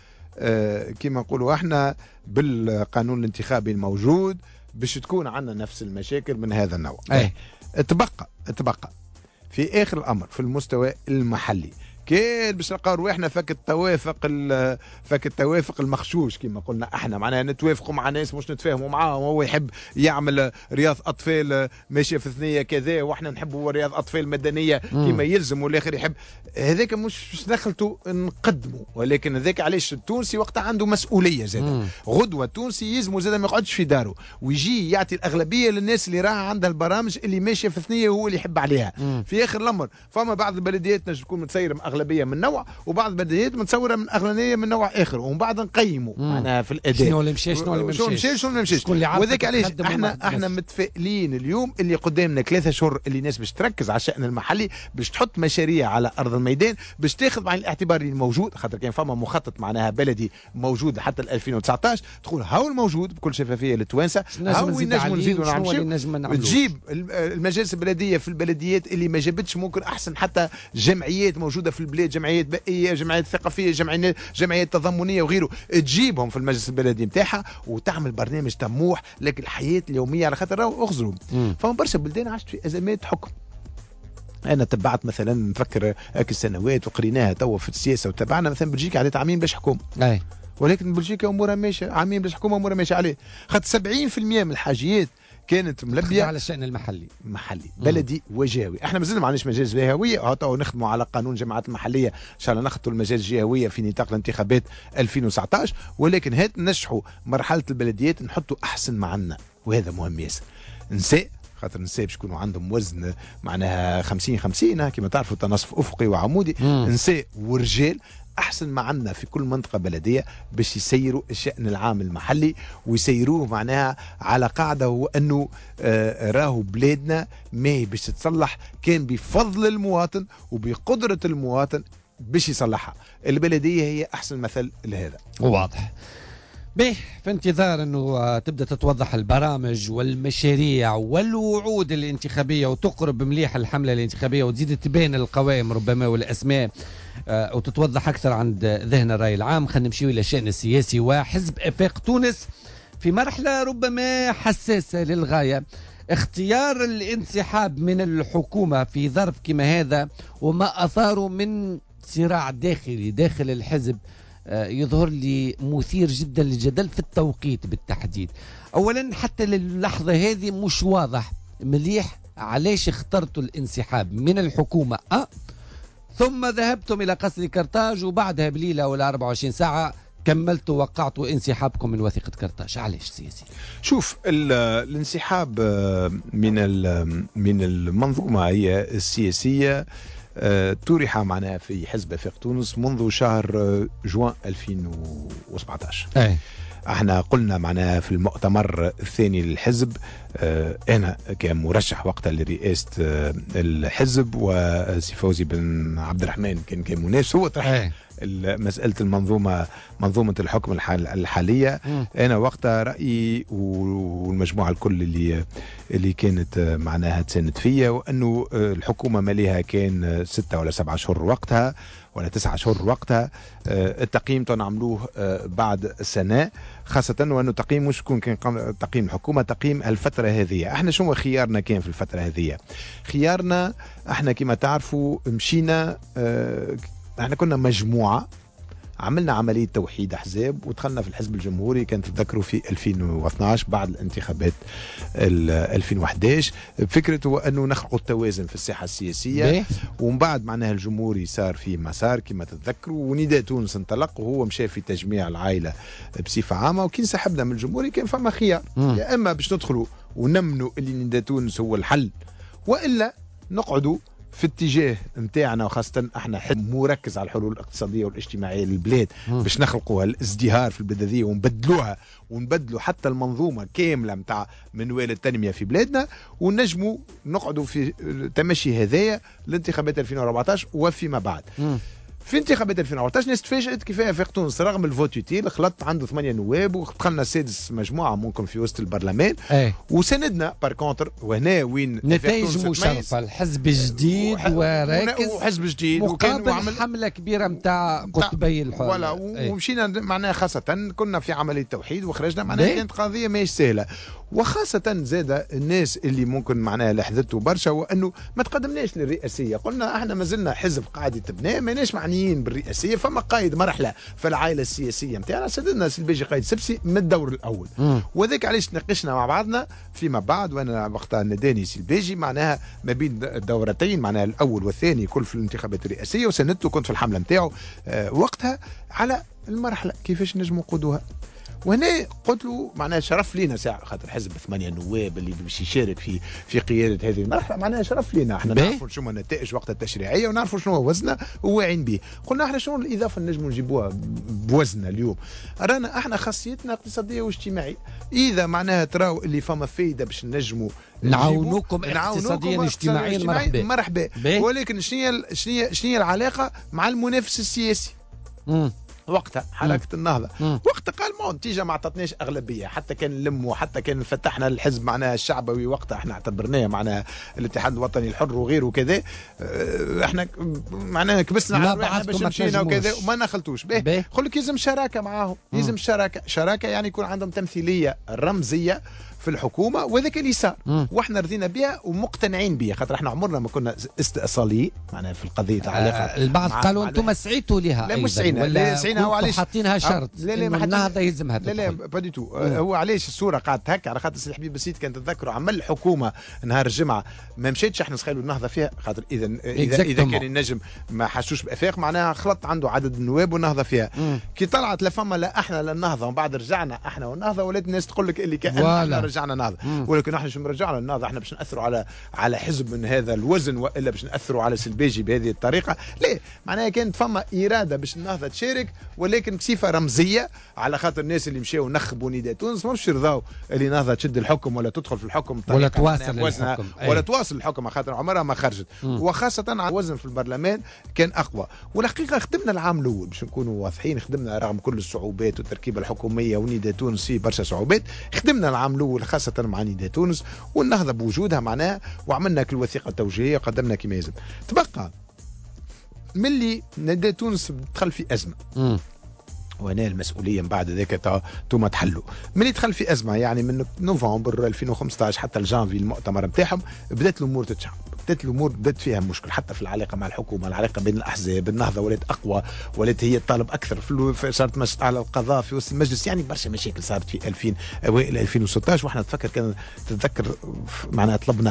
S14: آه كما نقولوا احنا بالقانون الانتخابي الموجود باش تكون عندنا نفس المشاكل من هذا النوع.
S2: أيه.
S14: تبقى تبقى في اخر الامر في المستوى المحلي كان باش نلقاو رواحنا فك التوافق فك التوافق المخشوش كما قلنا احنا معناها نتوافقوا مع ناس مش نتفاهموا معاهم. هو يحب يعمل رياض اطفال ماشيه في ثنيه كذا واحنا نحبوا رياض اطفال مدنيه كما يلزم والاخر يحب. هذاك مش دخلته نقدمه، ولكن هذاك علاش التونسي وقتها عنده مسؤوليه زاد. غدوه التونسي يلزمه زاد ما يقعدش في داره ويجي يعطي الاغلبيه للناس اللي راه عندها البرامج اللي ماشيه في ثنيه وهو اللي يحب عليها. مم. في اخر الامر فما بعض البلديات نجم تكون متسيره اغلبيه من نوع وبعض البلديات متصوره من اغلبيه من نوع اخر ومن بعد نقيموا معناها في الاداء
S2: شنو اللي مشى شنو اللي
S14: مشى شنو اللي مشى. وذاك علاش احنا احنا متفائلين اليوم اللي قدامنا ثلاثة شهور اللي الناس باش تركز على الشأن المحلي باش تحط مشاريع على ارض الميدان باش تاخذ بعين الاعتبار اللي موجود. خاطر كان فما مخطط معناها بلدي موجود حتى ألفين وتسعطاش تقول هاو الموجود بكل شفافيه للتوانسه هاو نجموا نزيدوا نعملوا تجيب المجالس البلديه في البلديات اللي ما جابتش ممكن احسن حتى جمعيات موجوده في البلاد، جمعيات بائيه، جمعيات ثقافيه، جمعيات جمعيات تضامنيه وغيره، تجيبهم في المجلس البلدي نتاعها وتعمل برنامج طموح لك الحياه اليوميه على خاطر راهو اخزروا. فما برشا بلدان عاشت في ازمات حكم. انا تبعت مثلا نفكر هاك السنوات وقريناها توا في السياسه وتبعنا مثلا بلجيكا على عامين باش حكومه.
S2: اي
S14: ولكن بلجيكا امورها ماشيه، عامين باش حكومه امورها ماشيه عليه. خاطر سبعين بالمئة من الحاجيات كانت ملبيه
S2: على الشأن المحلي
S14: محلي بلدي وجهوي. احنا مازلنا ما عندناش مجالس جهويه، تو نخدموا على قانون الجماعات المحليه ان شاء الله نخطوا المجالس الجهويه في نطاق الانتخابات ألفين وتسعطاش. ولكن هات نشحوا مرحله البلديات نحطوا احسن ما عندنا وهذا مهم ياسر. نساء خاطر النساء باش يكونوا عندهم وزن معناها خمسين خمسين كما تعرفوا تنصف افقي وعمودي. نساء ورجال احسن ما عندنا في كل منطقه بلديه باش يسيروا الشأن العام المحلي ويسيروه معناها على قاعده هو انه آه راهو بلادنا ما باش تتصلح كان بفضل المواطن وبقدره المواطن باش يصلحها. البلديه هي احسن مثل لهذا.
S2: واضح. به في انتظار انه تبدا تتوضح البرامج والمشاريع والوعود الانتخابيه وتقرب مليح الحمله الانتخابيه وتزيد تبان القوائم ربما والاسماء وتتوضح اكثر عند ذهن الراي العام. خلينا نمشيو الى الشان السياسي وحزب افاق تونس في مرحله ربما حساسه للغايه. اختيار الانسحاب من الحكومه في ظرف كما هذا وما اثاره من صراع داخلي داخل الحزب يظهر لي مثير جدا للجدل في التوقيت بالتحديد. اولا حتى للحظه هذه مش واضح مليح علاش اخترتوا الانسحاب من الحكومه أه؟ ثم ذهبتم الى قصر كرتاج وبعدها بليله ولا أربعة وعشرين ساعه كملتوا وقعتوا انسحابكم من وثيقه كرتاج. علاش سياسي؟
S14: شوف الانسحاب من من المنظومه هي السياسيه طرح معنا في حزب افاق تونس منذ شهر جوان ألفين وسبعطاش.
S2: أي.
S14: احنا قلنا معناها في المؤتمر الثاني للحزب اه انا كمرشح وقتها لرئاسه اه الحزب وسي فوزي بن عبد الرحمن كان كمنافس هو طرح مساله المنظومه منظومه الحكم الحاليه. م. انا وقتها رايي والمجموعه الكل اللي اللي كانت معناها تساند فيا وانه الحكومه ماليها كان ستة ولا سبعة شهور وقتها ولا تسعة شهور وقتها. التقييم نعملوه بعد سنة خاصة وأنه تقييم مش يكون كان تقييم الحكومة تقييم الفترة هذه. احنا شنو خيارنا كان في الفترة هذه؟ خيارنا احنا كما تعرفوا مشينا اه احنا كنا مجموعة عملنا عمليه توحيد احزاب ودخلنا في الحزب الجمهوري، كانت تذكروا في ألفين واثناعش بعد الانتخابات ألفين وأحد عشر. فكرته هو انه نخلقوا التوازن في الساحه السياسيه، ومن بعد معناها الجمهوري صار في مسار كما تتذكروا، ونداء تونس انطلق وهو مشى في تجميع العائله بصفه عامه. وكي انسحبنا من الجمهوري كان فما خيار، يا اما باش ندخلوا ونمنوا اللي نداء تونس هو الحل، والا نقعدوا في اتجاه نتاعنا، وخاصة احنا حد مركز على الحلول الاقتصادية والاجتماعية للبلاد باش نخلقوا الازدهار في البلاد هذه ونبدلوها ونبدلوا حتى المنظومة كاملة متاع منوال التنمية في بلادنا، ونجموا نقعدوا في تمشي هذايا لانتخابات ألفين وأربعطاش وفيما بعد. مم. في انتخابات ألفين وأربعطاش الناس تفاجأت كيفاه فريق تونس رغم الفوت يوتيل خلط عنده ثمانية نواب ودخلنا سادس مجموعه ممكن في وسط البرلمان. أي. وسندنا بار كونتر، وهنا وين
S2: نتائج مشرفه، الحزب جديد وراكز
S14: وحزب جديد
S2: مقابل وعمل حمله كبيره نتاع قطبي الحوار
S14: ولا ومشينا معناها خاصه كنا في عمليه توحيد وخرجنا معناها كانت قضيه ماهيش سهله، وخاصه زاد الناس اللي ممكن معناها لحظته برشا وانه ما تقدمناش للرئاسيه، قلنا احنا ما زلنا حزب قاعد يتبنى ماناش معنيين بالرئاسيه، فما قايد مرحله في العائله السياسيه نتاعنا سددنا البيجي قايد سبسي من الدور الاول، وذاك علاش تناقشنا مع بعضنا فيما بعد، وانا وقتها نداني البيجي معناها ما بين الدورتين معناها الاول والثاني كل في الانتخابات الرئاسيه، وسندته كنت في الحمله نتاعو آه وقتها على المرحله كيفاش نجموا نقودوها. وهنا قلت له معناها شرف لينا ساعه خاطر حزب ثمانيه نواب اللي باش يشارك في في قياده هذه المرحله معناها شرف لينا، احنا نعرفوا شنو النتائج وقت التشريعيه ونعرفوا شنو هو وزننا وواعين به، قلنا احنا شنو الاضافه اللي نجموا نجيبوها بوزننا اليوم، رانا احنا خاصيتنا اقتصاديه واجتماعيه، اذا معناها تراو اللي فما فايده باش نجموا
S2: نعاونوكم اقتصاديا اجتماعيا مرحبا
S14: مرحبا، ولكن شنو شنو شنو العلاقه مع المنافس السياسي؟ مم. وقتها حركه مم. النهضه مم. وقتها قال ما النتيجه ما عطتناش اغلبيه، حتى كان نلموا حتى كان فتحنا الحزب معناها الشعبوي وقتها احنا اعتبرناه معناها الاتحاد الوطني الحر وغيره كذا، احنا معناها كبسنا على روحنا باش مشينا وكذا وما نخلطوش به. يقول لك يلزم شراكه معاهم، يلزم شراكه شراكه يعني يكون عندهم تمثيليه رمزيه في الحكومه، وذاك اللي صار واحنا رضينا بها ومقتنعين بها، خاطر احنا عمرنا ما كنا استئصاليين معناها في القضيه العلاقه.
S2: آه البعض قالوا انتم سعيتوا لها،
S14: لا مش سعينا، لا سعينا هو علاش
S2: حاطينها شرط
S14: لا لا ما
S2: النهضه يلزمها
S14: لا لا با دي تو. هو علاش الصوره قاعده هكا على خاطر سي الحبيب بسيط كان تتذكروا عمل الحكومه نهار الجمعه ما مشيتش احنا نسخيلوا النهضه فيها، خاطر اذا اذا, إذا كان النجم ما حسوش بافاق معناها خلط عنده عدد النواب والنهضه فيها. مم. كي طلعت لا فما لا احنا لا النهضه ومن بعد رجعنا احنا والنهضه، ولات الناس تقول لك اللي كان احنا رجعنا نهضه، ولكن احنا شو رجعنا النهضه احنا باش ناثروا على على حزب من هذا الوزن والا باش ناثروا على سلبيجي بهذه الطريقه، ليه معناها كانت فما اراده باش النهضه تشارك، ولكن بصفه رمزيه على خاطر الناس اللي مشاو نخبوا نداء تونس مش يرضاو اللي النهضه تشد الحكم ولا تدخل في الحكم
S2: ولا تواصل الحكم
S14: ولا تواصل الحكم خاطر عمرها ما خرجت، وخاصه على وزن في البرلمان كان اقوى. والحقيقه خدمنا العام الاول باش نكونوا واضحين، خدمنا رغم كل الصعوبات والتركيبه الحكوميه ونداء تونس فيه برشا صعوبات، خدمنا العام الاول خاصه مع نداء تونس والنهضه بوجودها معناها، وعملنا كل وثيقه توجيهيه قدمنا كما يلزم. تبقى ملي نداء تونس دخل في ازمه م. وهنا المسؤوليه من بعد ذاك توما تحلوا ملي دخل في ازمه، يعني من نوفمبر ألفين وخمسطاش حتى الجانفي المؤتمر نتاعهم بدات الامور تتشعب، بدات الامور بدات فيها مشكل حتى في العلاقه مع الحكومه، العلاقه بين الاحزاب، النهضه ولات اقوى، ولات هي تطالب اكثر في صارت مش على القضاء في وسط المجلس، يعني برشا مشاكل صارت في ألفين اوائل ألفين وستطاش، واحنا نتفكر كان تتذكر معناها طلبنا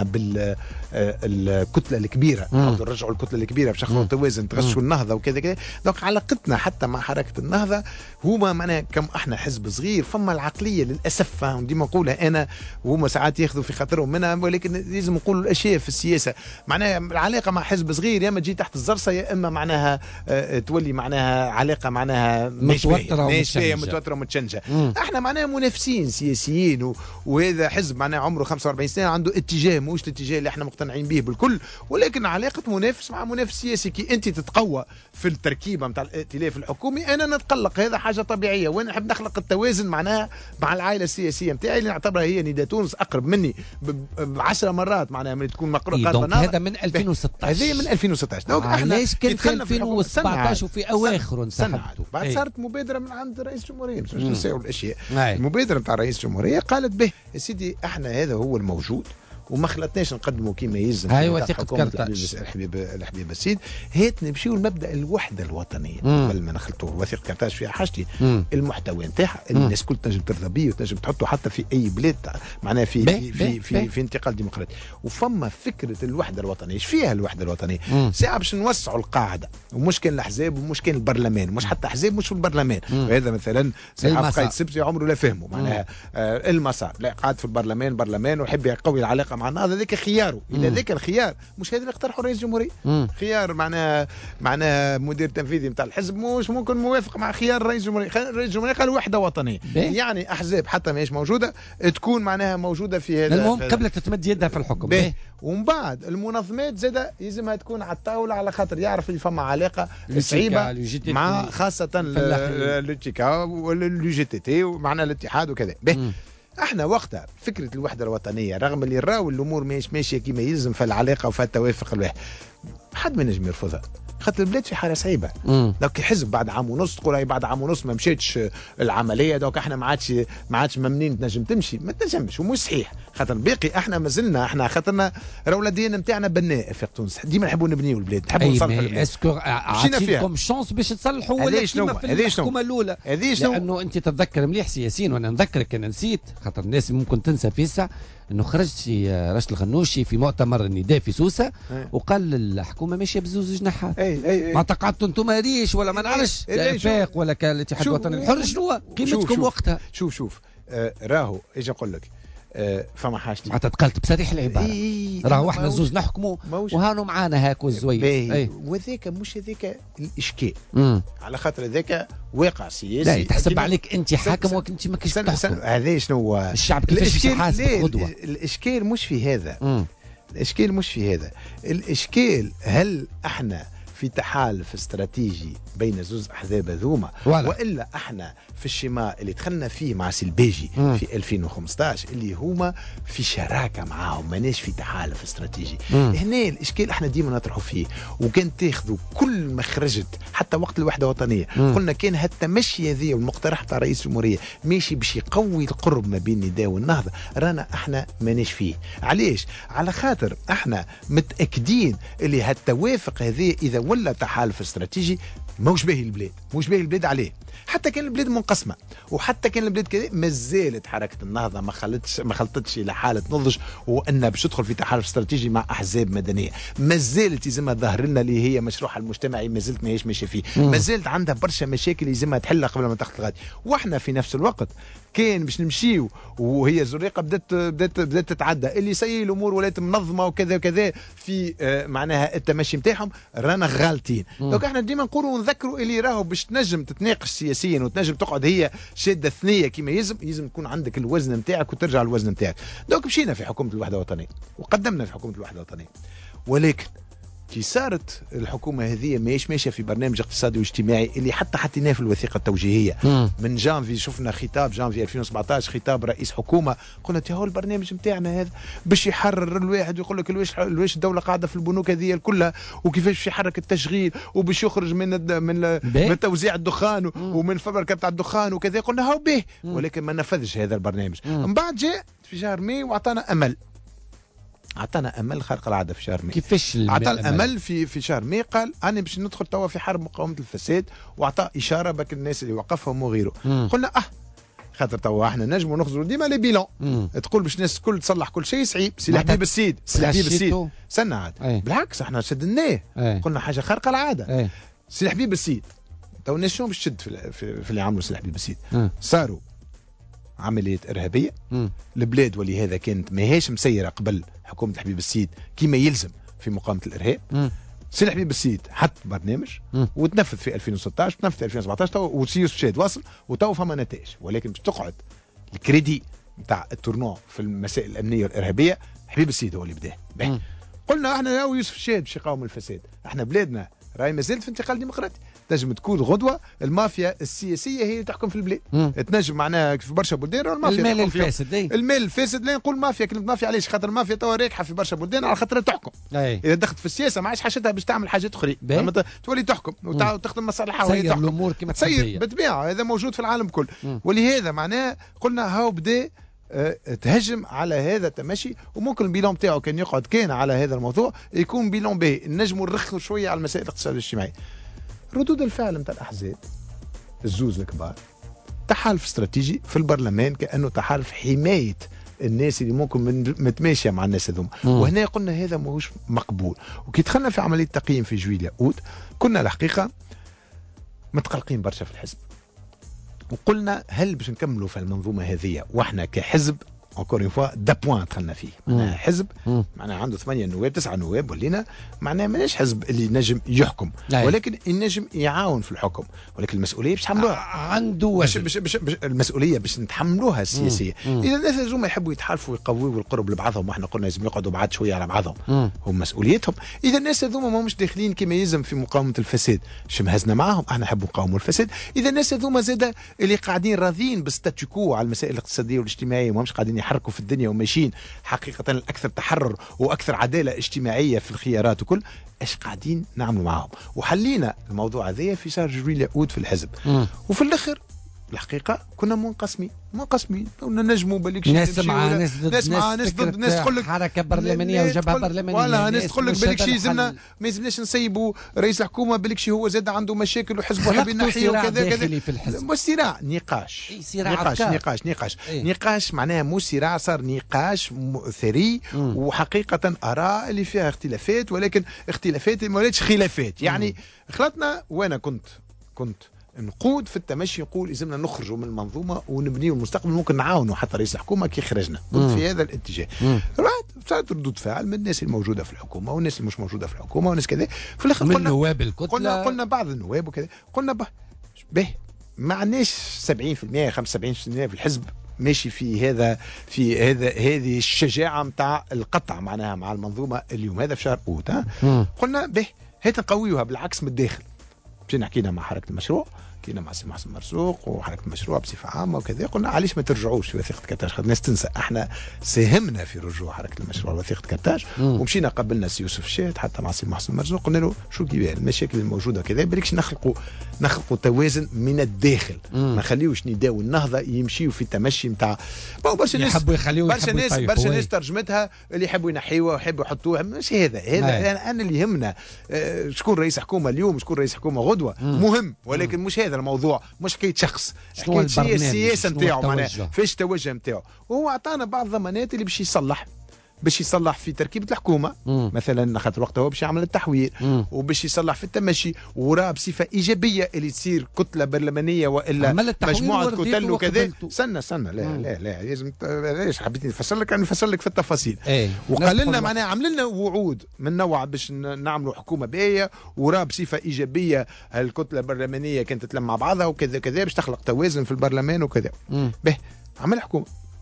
S14: بالكتله الكبيره نرجعوا الكتله الكبيره باش نخلقوا توازن تغشوا النهضه وكذا كذا. دونك علاقتنا حتى مع حركه النهضه هما معناها كم احنا حزب صغير فما العقليه للاسف ديما نقولها انا وهما ساعات ياخذوا في خاطرهم منها، ولكن لازم نقولوا الاشياء في السياسه معناها العلاقه مع حزب صغير يا اما تجي تحت الزرصه يا اما معناها اه تولي معناها علاقه معناها
S2: متوتره
S14: ومتشنجه متوتره ومتشنجه. احنا معناها منافسين سياسيين و... وهذا حزب معناها عمره خمسة وأربعين سنه عنده اتجاه مش الاتجاه اللي احنا مقتنعين به بالكل، ولكن علاقه منافس مع منافس سياسي كي انت تتقوى في التركيبه نتاع الائتلاف الحكومي انا نتقلق، هذا حاجه طبيعيه، وانا نحب نخلق التوازن معناها مع العائله السياسيه نتاعي اللي نعتبرها هي نداء تونس اقرب مني بعشر مرات معناها من تكون مقرقه.
S2: هذا من ألفين وستطاش
S14: هذه من ألفين وستطاش.
S2: دونك احنا ليش كان في ألفين وسبعطاش وفي اواخره انسحبتوا
S14: بعد ايه. صارت مبادره من عند رئيس الجمهوريه مش نساو الاشياء، المبادره نتاع رئيس الجمهوريه قالت به يا سيدي احنا هذا هو الموجود وما خلتناش نقدموا كيما يلزم
S2: هاي وثيقه
S14: كرتاج الحبيب الحبيب السيد. هات نمشيو لمبدا الوحده الوطنيه قبل ما نخلطوه. وثيقه كرتاج فيها حاجتي المحتوى نتاعها الناس كل تنجم ترضى به وتنجم تحطه حتى في اي بلاد معناها في في في, في, في انتقال ديمقراطي. وفما فكره الوحده الوطنيه. ايش فيها الوحده الوطنيه؟ ساعه باش نوسعوا القاعده ومش كان الاحزاب ومش كان البرلمان مش حتى احزاب مش في البرلمان. وهذا مثلا ساعه قايد سبتي عمره لا فهمه معناها آه المسار لا قاعد في البرلمان برلمان ويحب يقوي العلاقه مع النهضه هذاك خياره. اذا ذاك الخيار مش هذا اللي اقترحه رئيس الجمهوريه. خيار معناها معناها مدير تنفيذي نتاع الحزب مش ممكن موافق مع خيار رئيس الجمهوريه. رئيس الجمهوريه قال وحده وطنيه يعني احزاب حتى ماهيش موجوده تكون معناها موجوده في هذا.
S2: المهم قبل تتمد يدها في الحكم.
S14: ومن بعد المنظمات زاده يلزمها تكون على الطاوله على خاطر يعرف اللي فما علاقه صعيبه مع خاصه اللوتيكا واليو جي تي تي ومعنا الاتحاد وكذا. احنا وقتها فكره الوحده الوطنيه رغم اللي راو الامور ماهيش ماشيه كما يلزم في العلاقه وفي التوافق الواحد حد ما نجم يرفضها خاطر البلاد في حاله صعيبه. دوك حزب بعد عام ونص تقول هاي بعد عام ونص ما مشيتش العمليه دوك احنا ما عادش ما عادش ممنين تنجم تمشي ما تنجمش ومش صحيح خاطر باقي احنا مازلنا احنا خاطرنا راهو الدين نتاعنا بناء في تونس ديما نحبوا نبنيو البلاد نحبوا نصلحوا البلاد.
S2: اسكو عطيتكم شانس باش تصلحوا ولا كيما في الحكومه الاولى؟ لانه انت تتذكر مليح سياسيين وانا نذكرك انا نسيت خاطر الناس ممكن تنسى فيسا انه خرجت راشد الغنوشي في مؤتمر النداء في سوسه وقال الحكومه ماشيه بزوز جناحات. ما تقعدتوا انتم ريش ولا ما نعرفش كافاق ولا كالاتحاد الوطني الحر شنو قيمتكم وقتها؟
S14: شوف شوف آه راهو ايش نقول لك آه فما حاجتي
S2: حتى تقلت بصريح العباره ايه راهو احنا زوز نحكموا وهانوا معانا هاك والزويد
S14: ايه. وذاك مش هذاك الاشكال مم. على خاطر ذاك واقع سياسي.
S2: لا تحسب عليك انت حاكم وانت ما كنتش تحكم.
S14: هذا شنو
S2: الشعب كيفاش يحاسب قدوه.
S14: الاشكال مش في هذا مم. الاشكال مش في هذا الاشكال هل احنا في تحالف استراتيجي بين زوز احزاب ذوما والا احنا في الشماء اللي دخلنا فيه مع سلباجي مم. في ألفين وخمسطاش اللي هما في شراكه معاهم ماناش في تحالف استراتيجي. مم. هنا الاشكال احنا ديما نطرحوا فيه وكان تاخذوا كل ما خرجت حتى وقت الوحده الوطنيه مم. قلنا كان هالتمشي هذه والمقترح تاع رئيس الجمهوريه ماشي باش يقوي القرب ما بين النداء والنهضه رانا احنا ماناش فيه. علاش؟ على خاطر احنا متاكدين اللي هالتوافق هذه اذا ولا تحالف استراتيجي موش باهي البلاد موش باهي البلاد عليه حتى كان البلاد منقسمه وحتى كان البلاد كذا ما زالت حركه النهضه ما خلتش ما خلطتش الى حاله نضج وان باش تدخل في تحالف استراتيجي مع احزاب مدنيه. ما زالت يلزمها ظهر لنا اللي هي مشروعها المجتمعي ما زلت ماهيش ماشيه فيه. ما زالت عندها برشا مشاكل يلزمها تحلها قبل ما تاخذ الغادي. واحنا في نفس الوقت كان باش نمشيو وهي الزريقه بدات بدات بدات تتعدى اللي سي الامور ولات منظمه وكذا وكذا في آه معناها التمشي نتاعهم رانا غالطين. دونك احنا ديما نقولوا ونذكروا اللي راهو باش تنجم تتناقش سياسيا وتنجم تقعد هي شاده ثنيه كما يلزم يلزم يكون عندك الوزن نتاعك وترجع الوزن نتاعك. دونك مشينا في حكومه الوحده الوطنيه وقدمنا في حكومه الوحده الوطنيه ولكن كي صارت الحكومه هذه ماهيش ماشيه في برنامج اقتصادي واجتماعي اللي حتى حطيناه في الوثيقه التوجيهيه مم. من جانفي شفنا خطاب جانفي ألفين وسبعطاش خطاب رئيس حكومه قلنا هو البرنامج نتاعنا هذا باش يحرر الواحد ويقول لك الواش الواش الدوله قاعده في البنوك هذه كلها وكيفاش باش يحرك التشغيل وباش يخرج من من, من توزيع الدخان ومن الفبركه بتاع الدخان وكذا قلنا هو به ولكن ما نفذش هذا البرنامج. من بعد جاء في شهر ماي واعطانا امل عطانا امل خارق العاده في شهر ماي.
S2: كيفاش
S14: عطانا امل في في شهر ماي قال انا باش ندخل توا في حرب مقاومه الفساد واعطى اشاره بك الناس اللي وقفهم وغيره. مم. قلنا اه خاطر توا احنا نجموا نخرجوا ديما لي بيلون تقول باش الناس الكل تصلح كل شيء صعيب. سي الحبيب السيد سي الحبيب السيد سنة عاد أي. بالعكس احنا شدناه قلنا حاجه خارقه العاده. أي. سي الحبيب السيد تو الناس شنو باش تشد في, في, في اللي عملوا سي الحبيب السيد صاروا عملية إرهابية. مم. البلاد ولهذا كانت ماهيش مسيرة قبل حكومة الحبيب السيد كما يلزم في مقاومة الإرهاب. مم. سي الحبيب السيد حط برنامج مم. وتنفذ في ألفين وستطاش وتنفذ في ألفين وسبعطاش وسيوس شاد واصل وتو فما نتائج ولكن باش تقعد الكريدي نتاع التورنو في المسائل الأمنية والإرهابية حبيب السيد هو اللي بداه. قلنا احنا يا يوسف الشاد باش يقاوم الفساد احنا بلادنا راهي مازالت في انتقال ديمقراطي تنجم تكون غدوه المافيا السياسيه هي اللي تحكم في البلاد. تنجم معناها في برشا بلدان المافيا
S2: المال الفاسد
S14: المال الفاسد لا نقول مافيا كلمه مافيا علاش خاطر المافيا توا راكحه في برشا بلدان على خاطر تحكم. أي. اذا دخلت في السياسه ما عادش حاجتها باش تعمل حاجات اخرى تولي تحكم وتخدم مصالحها وهي تحكم
S2: الامور كما
S14: تسير بالطبيعه هذا موجود في العالم كل. ولهذا معناه قلنا هاو بدا تهجم على هذا التمشي، وممكن البيلون بتاعه كان يقعد كان على هذا الموضوع يكون بيلون باهي، نجموا نرخوا شويه على المسائل الاقتصاديه والاجتماعيه. ردود الفعل نتاع الاحزاب الزوز الكبار تحالف استراتيجي في البرلمان كانه تحالف حمايه الناس اللي ممكن متماشيه مع الناس هذوما، وهنا قلنا هذا ماهوش مقبول. وكي دخلنا في عمليه تقييم في جويليا اوت كنا الحقيقه متقلقين برشا في الحزب، وقلنا هل باش نكملوا في المنظومه هذه واحنا كحزب encore une fois دا بوان دخلنا فيه، معناها حزب معناها عنده ثمانية نواب تسعة نواب ولينا معناها ماناش حزب اللي ينجم يحكم ولكن ينجم يعاون في الحكم، ولكن المسؤوليه باش تحملوها
S2: عنده
S14: باش باش باش المسؤوليه باش نتحملوها السياسيه. اذا الناس هذوما يحبوا يتحالفوا ويقويوا القرب لبعضهم، واحنا قلنا لازم يقعدوا بعاد شويه على بعضهم، هم مسؤوليتهم. اذا الناس هذوما ما مش داخلين كما يلزم في مقاومه الفساد، شمهزنا معاهم احنا نحبوا نقاوموا الفساد. اذا الناس هذوما زاده اللي قاعدين راضين بالستاتيكو على المسائل الاقتصاديه والاجتماعيه ومش قاعدين يحركوا في الدنيا وماشيين حقيقه الاكثر تحرر واكثر عداله اجتماعيه في الخيارات وكل، ايش قاعدين نعملوا معاهم؟ وحلينا الموضوع هذايا في شهر جويليا اوت في الحزب. مم. وفي الاخر الحقيقه كنا منقسمين منقسمين نجموا بالك
S2: ناس مع ناس ضد
S14: ناس مع ناس ضد ناس تقول لك
S2: حركه برلمانيه وجبهه برلمانيه،
S14: ولا ناس تقول لك بالك شي زلنا ما يلزمناش نسيبوا رئيس الحكومه بالك شي هو زاد عنده مشاكل وحزبه حاب ينحيه وكذا كذا في الحزب. صراع نقاش نقاش نقاش نقاش إيه؟ نقاش معناها مو صراع، صار نقاش ثري وحقيقه اراء اللي فيها اختلافات، ولكن اختلافات ما ولاتش خلافات. يعني خلطنا وانا كنت كنت نقود في التمشي نقول لازمنا نخرجوا من المنظومه ونبنيوا المستقبل، ممكن نعاونوا حتى رئيس الحكومه كي خرجنا، كنت في هذا الاتجاه. بعد صارت ردود فعل من الناس الموجوده في الحكومه والناس اللي مش موجوده في الحكومه والناس كذا، في الاخر
S2: من
S14: قلنا
S2: نواب الكتله
S14: قلنا قلنا بعض النواب وكذا قلنا به به ما عندناش سبعين بالمئة خمسة وسبعين بالمئة في الحزب ماشي في هذا في هذا هذه الشجاعه نتاع القطع معناها مع المنظومه اليوم هذا في شهر اوت. قلنا به هات نقويوها بالعكس من الداخل. مشينا حكينا مع حركه المشروع، حكينا مع سي محسن مرزوق وحركه المشروع بصفه عامه وكذا، قلنا علاش ما ترجعوش في وثيقه كرتاج؟ الناس تنسى احنا ساهمنا في رجوع حركه المشروع لوثيقه كرتاج، ومشينا قبلنا سي يوسف الشاهد حتى مع سي محسن مرزوق قلنا له شو كيبان المشاكل الموجوده كذا بالكش نخلقوا نخلقوا توازن من الداخل، ما نخليوش نداو النهضه يمشيوا في التمشي نتاع برشا ناس
S2: يحبوا يخليوه
S14: برشا ناس برشا ناس ترجمتها اللي يحبوا ينحيوها ويحبوا يحطوها، مش هذا هذا انا اللي يهمنا اه شكون رئيس حكومه اليوم شكون رئيس حكومه غدوه مهم، ولكن مش هذا الموضوع، مش حكايه شخص، حكايه شيء السياسه نتاعو معناها فاش التوجه نتاعو. وهو اعطانا بعض الضمانات اللي باش يصلح باش يصلح في تركيبه الحكومه مم. مثلا خاطر وقتها هو باش يعمل التحوير مم. وباش يصلح في التمشي وراه بصفه ايجابيه اللي تصير كتله برلمانيه والا مجموعه كتل وكذا. سنه سنه لا مم. لا لا لازم ليش حبيتني نفسر لك نفسر لك في التفاصيل ايه. وقال لنا معناها عمل لنا وعود من نوع باش نعملوا حكومه باهيه وراه بصفه ايجابيه الكتله البرلمانيه كانت تتلم مع بعضها وكذا كذا باش تخلق توازن في البرلمان وكذا به عمل حكومه.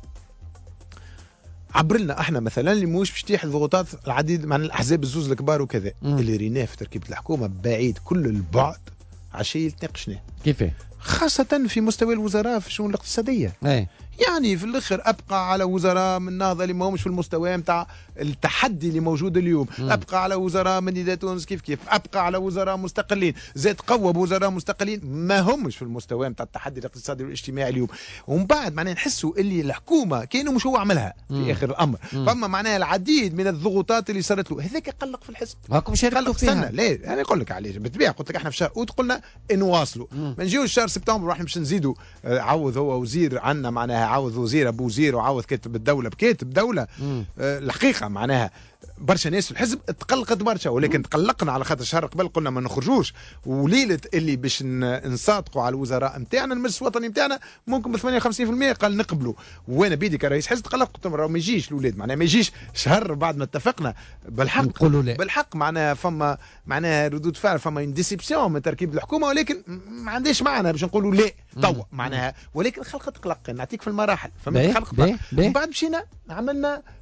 S14: عبر لنا احنا مثلا اللي موش باش تيح الضغوطات العديد مع الاحزاب الزوز الكبار وكذا مم. اللي ريناه في تركيبه الحكومه بعيد كل البعد عشان يتناقشنا
S2: كيف
S14: خاصه في مستوى الوزراء في الشؤون الاقتصاديه
S2: ايه.
S14: يعني في الاخر ابقى على وزراء من النهضه اللي ما همش في المستوى نتاع التحدي اللي موجود اليوم مم. ابقى على وزراء من تونس كيف كيف ابقى على وزراء مستقلين زاد قوى بوزراء مستقلين ما همش في المستوى نتاع التحدي الاقتصادي والاجتماعي اليوم. ومن بعد معناها نحسوا اللي الحكومه كانوا مش هو عملها في مم. اخر الامر مم. فما معناها العديد من الضغوطات اللي صارت له هذاك قلق في الحزب
S2: راكم شاركتوا فيها.
S14: لا انا نقول لك عليه بالطبيعه قلت لك احنا في شهر اوت قلنا نواصلوا ما نجيوش شهر سبتمبر احنا باش نزيدوا عوض هو وزير عندنا معناها عوض وزير ابو وزير وعوض كاتب الدوله بكاتب دوله آه الحقيقه معناها برشا ناس في الحزب تقلقت برشا ولكن تقلقنا على خاطر شهر قبل قلنا ما نخرجوش وليله اللي باش نصادقوا على الوزراء نتاعنا المجلس الوطني نتاعنا ممكن ب ثمانية وخمسين بالمئة قال نقبلوا وانا بيدي كرئيس حزب تقلقت قلت لهم ما يجيش الاولاد معناها ما يجيش شهر بعد ما اتفقنا بالحق بالحق معناها فما معناها ردود فعل فما ديسيبسيون من تركيب الحكومه ولكن ما عنديش معنى باش نقولوا لا توا معناها ولكن خلقت قلق نعطيك في المراحل فما خلق من بعد مشينا عملنا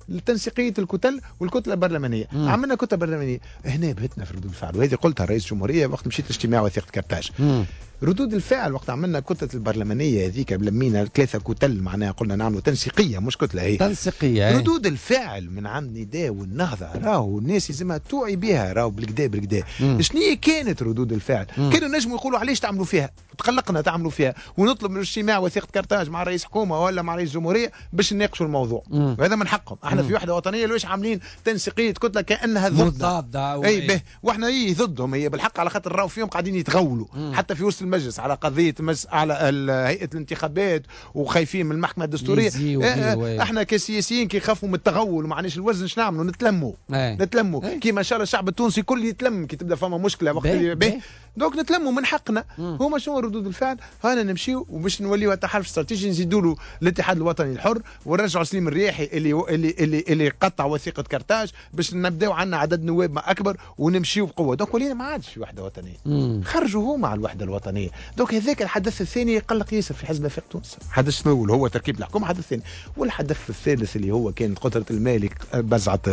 S14: لتنسيقيه الكتل والكتله البرلمانيه. مم. عملنا كتله برلمانيه هنا بهتنا في ردود الفعل، وهذه قلتها رئيس الجمهوريه وقت مشيت اجتماع وثيقه كرتاج. مم. ردود الفعل وقت عملنا كتله البرلمانيه هذيك بلمينا ثلاثه كتل معناها قلنا نعملوا تنسيقيه مش كتله هي
S2: تنسيقيه.
S14: ردود الفعل من عند نداء والنهضه راهو الناس لازمها توعي بها، راهو بالكدا بالكدا. شنو كانت ردود الفعل؟ مم. كانوا نجموا يقولوا علاش تعملوا فيها؟ تقلقنا تعملوا فيها، ونطلب من الاجتماع وثيقه كرتاج مع رئيس حكومه ولا مع رئيس جمهوريه باش نناقشوا الموضوع. مم. وهذا من حقهم. احنا مم. في وحده وطنيه ليش عاملين تنسيقيه كتله كانها ضدنا؟ اي به واحنا اي ضدهم، هي بالحق على خاطر راهو فيهم قاعدين يتغولوا. مم. حتى في وسط المجلس على قضيه مس على هيئه الانتخابات وخايفين من المحكمه الدستوريه. اه احنا كسياسيين كي يخافوا من التغول ومعناش الوزن شنو نعملوا؟ نتلموا ايه. نتلموا ايه. كيما ان شاء الله الشعب التونسي كل يتلم كي تبدا فما مشكله وقت اللي به دونك نتلموا من حقنا. هما شنو ردود الفعل؟ هانا نمشيو وباش نوليو تحالف استراتيجي نزيدوا له الاتحاد الوطني الحر ونرجعوا سليم الرياحي اللي اللي اللي, اللي قطع وثيقه كرتاج باش نبداو عندنا عدد نواب ما اكبر ونمشيو بقوه. دونك ولينا ما عادش في وحده وطنيه. مم. خرجوا هما على الوحده الوطنيه. دونك هذاك الحدث الثاني يقلق ياسر في حزب وفاق تونس. الحدث الاول هو تركيب الحكومه، الحدث الثاني والحدث الثالث اللي هو كانت قدره المالك بزعه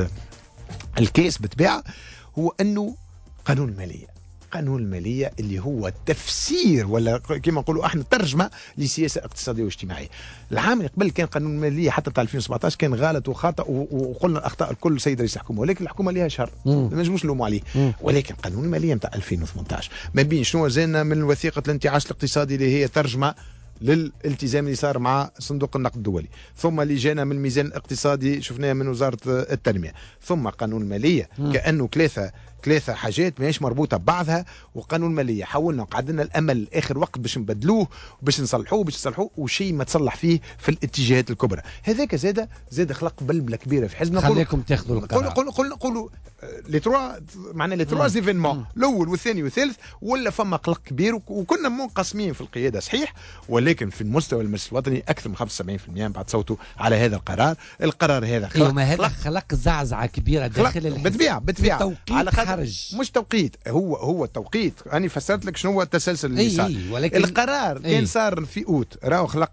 S14: الكيس بتباع هو انه قانون الماليه. قانون المالية اللي هو تفسير ولا كما نقولوا احنا ترجمة لسياسة اقتصادية واجتماعية. العام اللي قبل كان قانون المالية حتى بتاع ألفين وسبعطاش كان غلط وخطأ وقلنا الأخطاء الكل سيد رئيس الحكومة، ولكن الحكومة لها شر ما نجموش نلوموا عليه. مم. ولكن قانون المالية نتاع ألفين وثمانطاش ما بين شنو زالنا من وثيقة الانتعاش الاقتصادي اللي هي ترجمة للالتزام اللي صار مع صندوق النقد الدولي، ثم اللي جانا من الميزان الاقتصادي شفناه من وزارة التنمية، ثم قانون المالية. مم. كأنه ثلاثة ثلاثة حاجات ماهيش مربوطة ببعضها. وقانون المالية حاولنا وقعدنا الأمل آخر وقت باش نبدلوه وباش نصلحوه باش نصلحوه وشيء ما تصلح فيه في الاتجاهات الكبرى. هذاك زاد زاد خلق بلبلة كبيرة في حزبنا.
S2: خليكم تاخذوا القرار.
S14: قولوا قولوا قولوا لي تروا معنا لي تروا ايفينمون الأول والثاني والثالث ولا فما قلق كبير وكنا منقسمين في القيادة صحيح، ولكن في المستوى المجلس الوطني أكثر من خمسة وسبعين بالمئة بعد صوتوا على هذا القرار. القرار هذا خلق
S2: أيوة هذا خلق زعزعة كبيرة داخل الحزب.
S14: بتبيع بتبيع على خاطر مش توقيت، هو هو التوقيت. أنا فسرت لك شنو هو التسلسل اللي
S2: أي
S14: صار.
S2: أي ولكن
S14: القرار أي. كان صار في أوت راهو خلق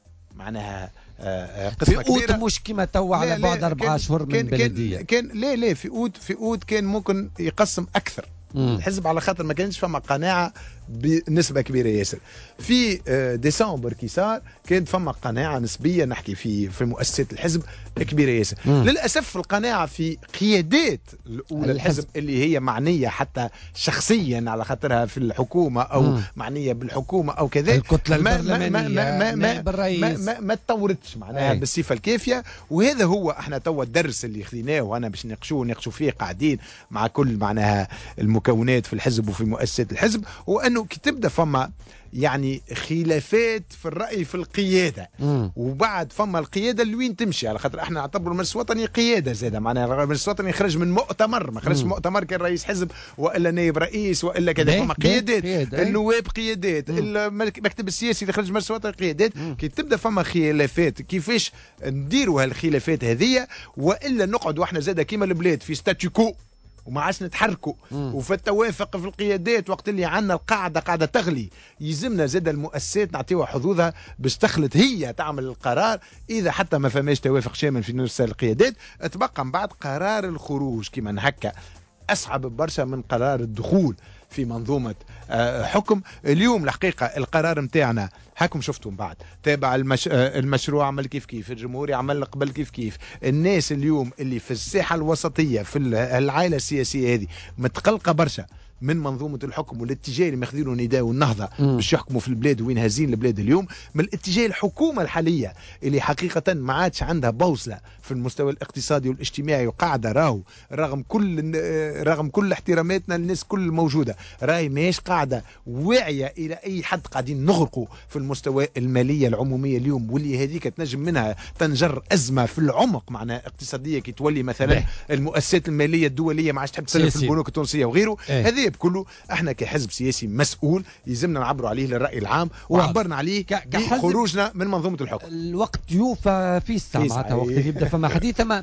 S14: معناها
S2: قسمة في أوت مش كما توا على بعد أربعة أشهر من بلدية.
S14: كان, كان لا لا في أوت في أوت كان ممكن يقسم أكثر. مم. الحزب على خاطر ما كانش فما قناعة بنسبة كبيرة ياسر. في ديسمبر كي صار كانت فما قناعة نسبية نحكي في في مؤسسات الحزب كبيرة ياسر. مم. للأسف القناعة في قيادات الأولى الحزب اللي هي معنية حتى شخصيا على خاطرها في الحكومة أو مم. معنية بالحكومة أو كذا
S2: الكتلة
S14: ما
S2: البرلمانية
S14: ما ما ما ما, ما, ما, ما تطورتش معناها بالصفة الكافية. وهذا هو احنا توا الدرس اللي خذيناه وأنا باش نناقشوه نناقشوا فيه قاعدين مع كل معناها المكونات في الحزب وفي مؤسسات الحزب، وأنه كي تبدا فما يعني خلافات في الرأي في القيادة. مم. وبعد فما القيادة اللي وين تمشي على خاطر احنا نعتبر المجلس الوطني قيادة زادة معناها المجلس الوطني خرج من مؤتمر ما خرجش مؤتمر كان رئيس حزب وإلا نائب رئيس وإلا كذا. فما قيادات قيادة. النواب قيادات، المكتب السياسي اللي خرج من المجلس الوطني قيادات. مم. كي تبدا فما خلافات كيفاش نديروا هالخلافات هذه وإلا نقعد واحنا زادة كيما البلاد في ستاتيكو وما عادش نتحركوا. وفي التوافق في القيادات وقت اللي عندنا القاعده قاعده تغلي يلزمنا زاد المؤسسات نعطيوها حظوظها باش تخلط هي تعمل القرار. اذا حتى ما فماش توافق شامل في نفس القيادات تبقى من بعد قرار الخروج كيما نهكا اصعب برشا من قرار الدخول في منظومة حكم. اليوم الحقيقة القرار متاعنا هاكم شفتوا من بعد تابع المش... المشروع عمل كيف كيف، الجمهوري عمل قبل كيف كيف. الناس اليوم اللي في الساحة الوسطية في العائلة السياسية هذه متقلقة برشا من منظومة الحكم والاتجاه اللي ماخذينه نداء والنهضة باش يحكموا في البلاد وين هازين البلاد اليوم، من الاتجاه الحكومة الحالية اللي حقيقة ما عادش عندها بوصلة في المستوى الاقتصادي والاجتماعي وقاعدة راهو رغم كل رغم كل احتراماتنا للناس كل الموجودة راهي ماهيش قاعدة واعية إلى أي حد قاعدين نغرقوا في المستوى المالية العمومية اليوم، واللي هذيك تنجم منها تنجر أزمة في العمق معناها اقتصادية كي تولي مثلا المؤسسات المالية الدولية ما عادش تحب تسلف في البنوك التونسية وغيره. هذه بكله احنا كحزب سياسي مسؤول يلزمنا نعبروا عليه للرأي العام وعبرنا عليه بخروجنا من منظومة الحكم.
S2: الوقت يوفى في الساعة معناتها وقت يبدا فما حديث. ما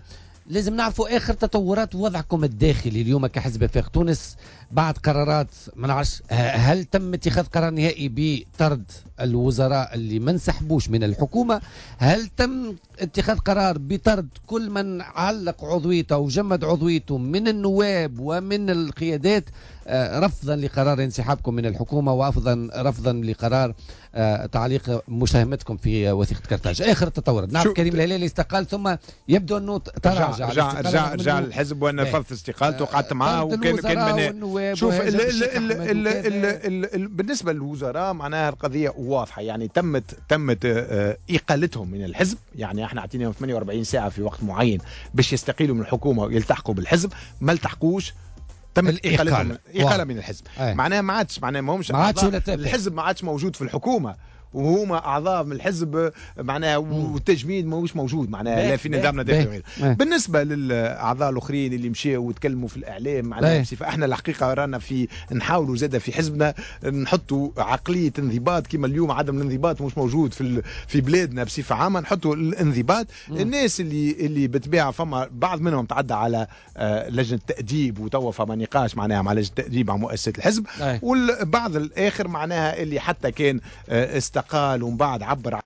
S2: لازم نعرفوا اخر تطورات وضعكم الداخلي اليوم كحزب وفاق تونس بعد قرارات ما نعرفش. هل تم اتخاذ قرار نهائي بطرد الوزراء اللي ما انسحبوش من الحكومه؟ هل تم اتخاذ قرار بطرد كل من علق عضويته وجمد عضويته من النواب ومن القيادات رفضا لقرار انسحابكم من الحكومه وافضا رفضا لقرار تعليق مساهمتكم في وثيقه كرتاج؟ اخر التطورات نعرف كريم الهلالي استقال ثم يبدو انه تراجع
S14: رجع رجع رجع الحزب وانا فرض استقالته وقعدت معاه وكان كان من شوف ال ال ال ال ال ال ال بالنسبه للوزراء معناها القضيه واضحه، يعني تمت تمت اقالتهم من الحزب، يعني احنا اعطيناهم ثمانية وأربعين ساعه في وقت معين باش يستقيلوا من الحكومه ويلتحقوا بالحزب، ما التحقوش تم الإقالة إقالة من الحزب. معناها ما عادش معناها ما همش الحزب ما عادش موجود في الحكومة وهما اعضاء من الحزب معناها والتجميد ماهوش موجود معناها لا في نظامنا داخل غيره. بالنسبه للاعضاء الاخرين اللي مشاو وتكلموا في الاعلام معناها احنا الحقيقه رانا في نحاولوا زاده في حزبنا نحطوا عقليه انضباط كما اليوم عدم الانضباط مش موجود في في بلادنا بصفه عامه، نحطوا الانضباط. الناس اللي اللي بتبيع فما بعض منهم تعدى على لجنه تاديب وتوا فما نقاش معناها مع لجنه تاديب مع مؤسسه الحزب، والبعض الاخر معناها اللي حتى كان است قال ومن بعد عبر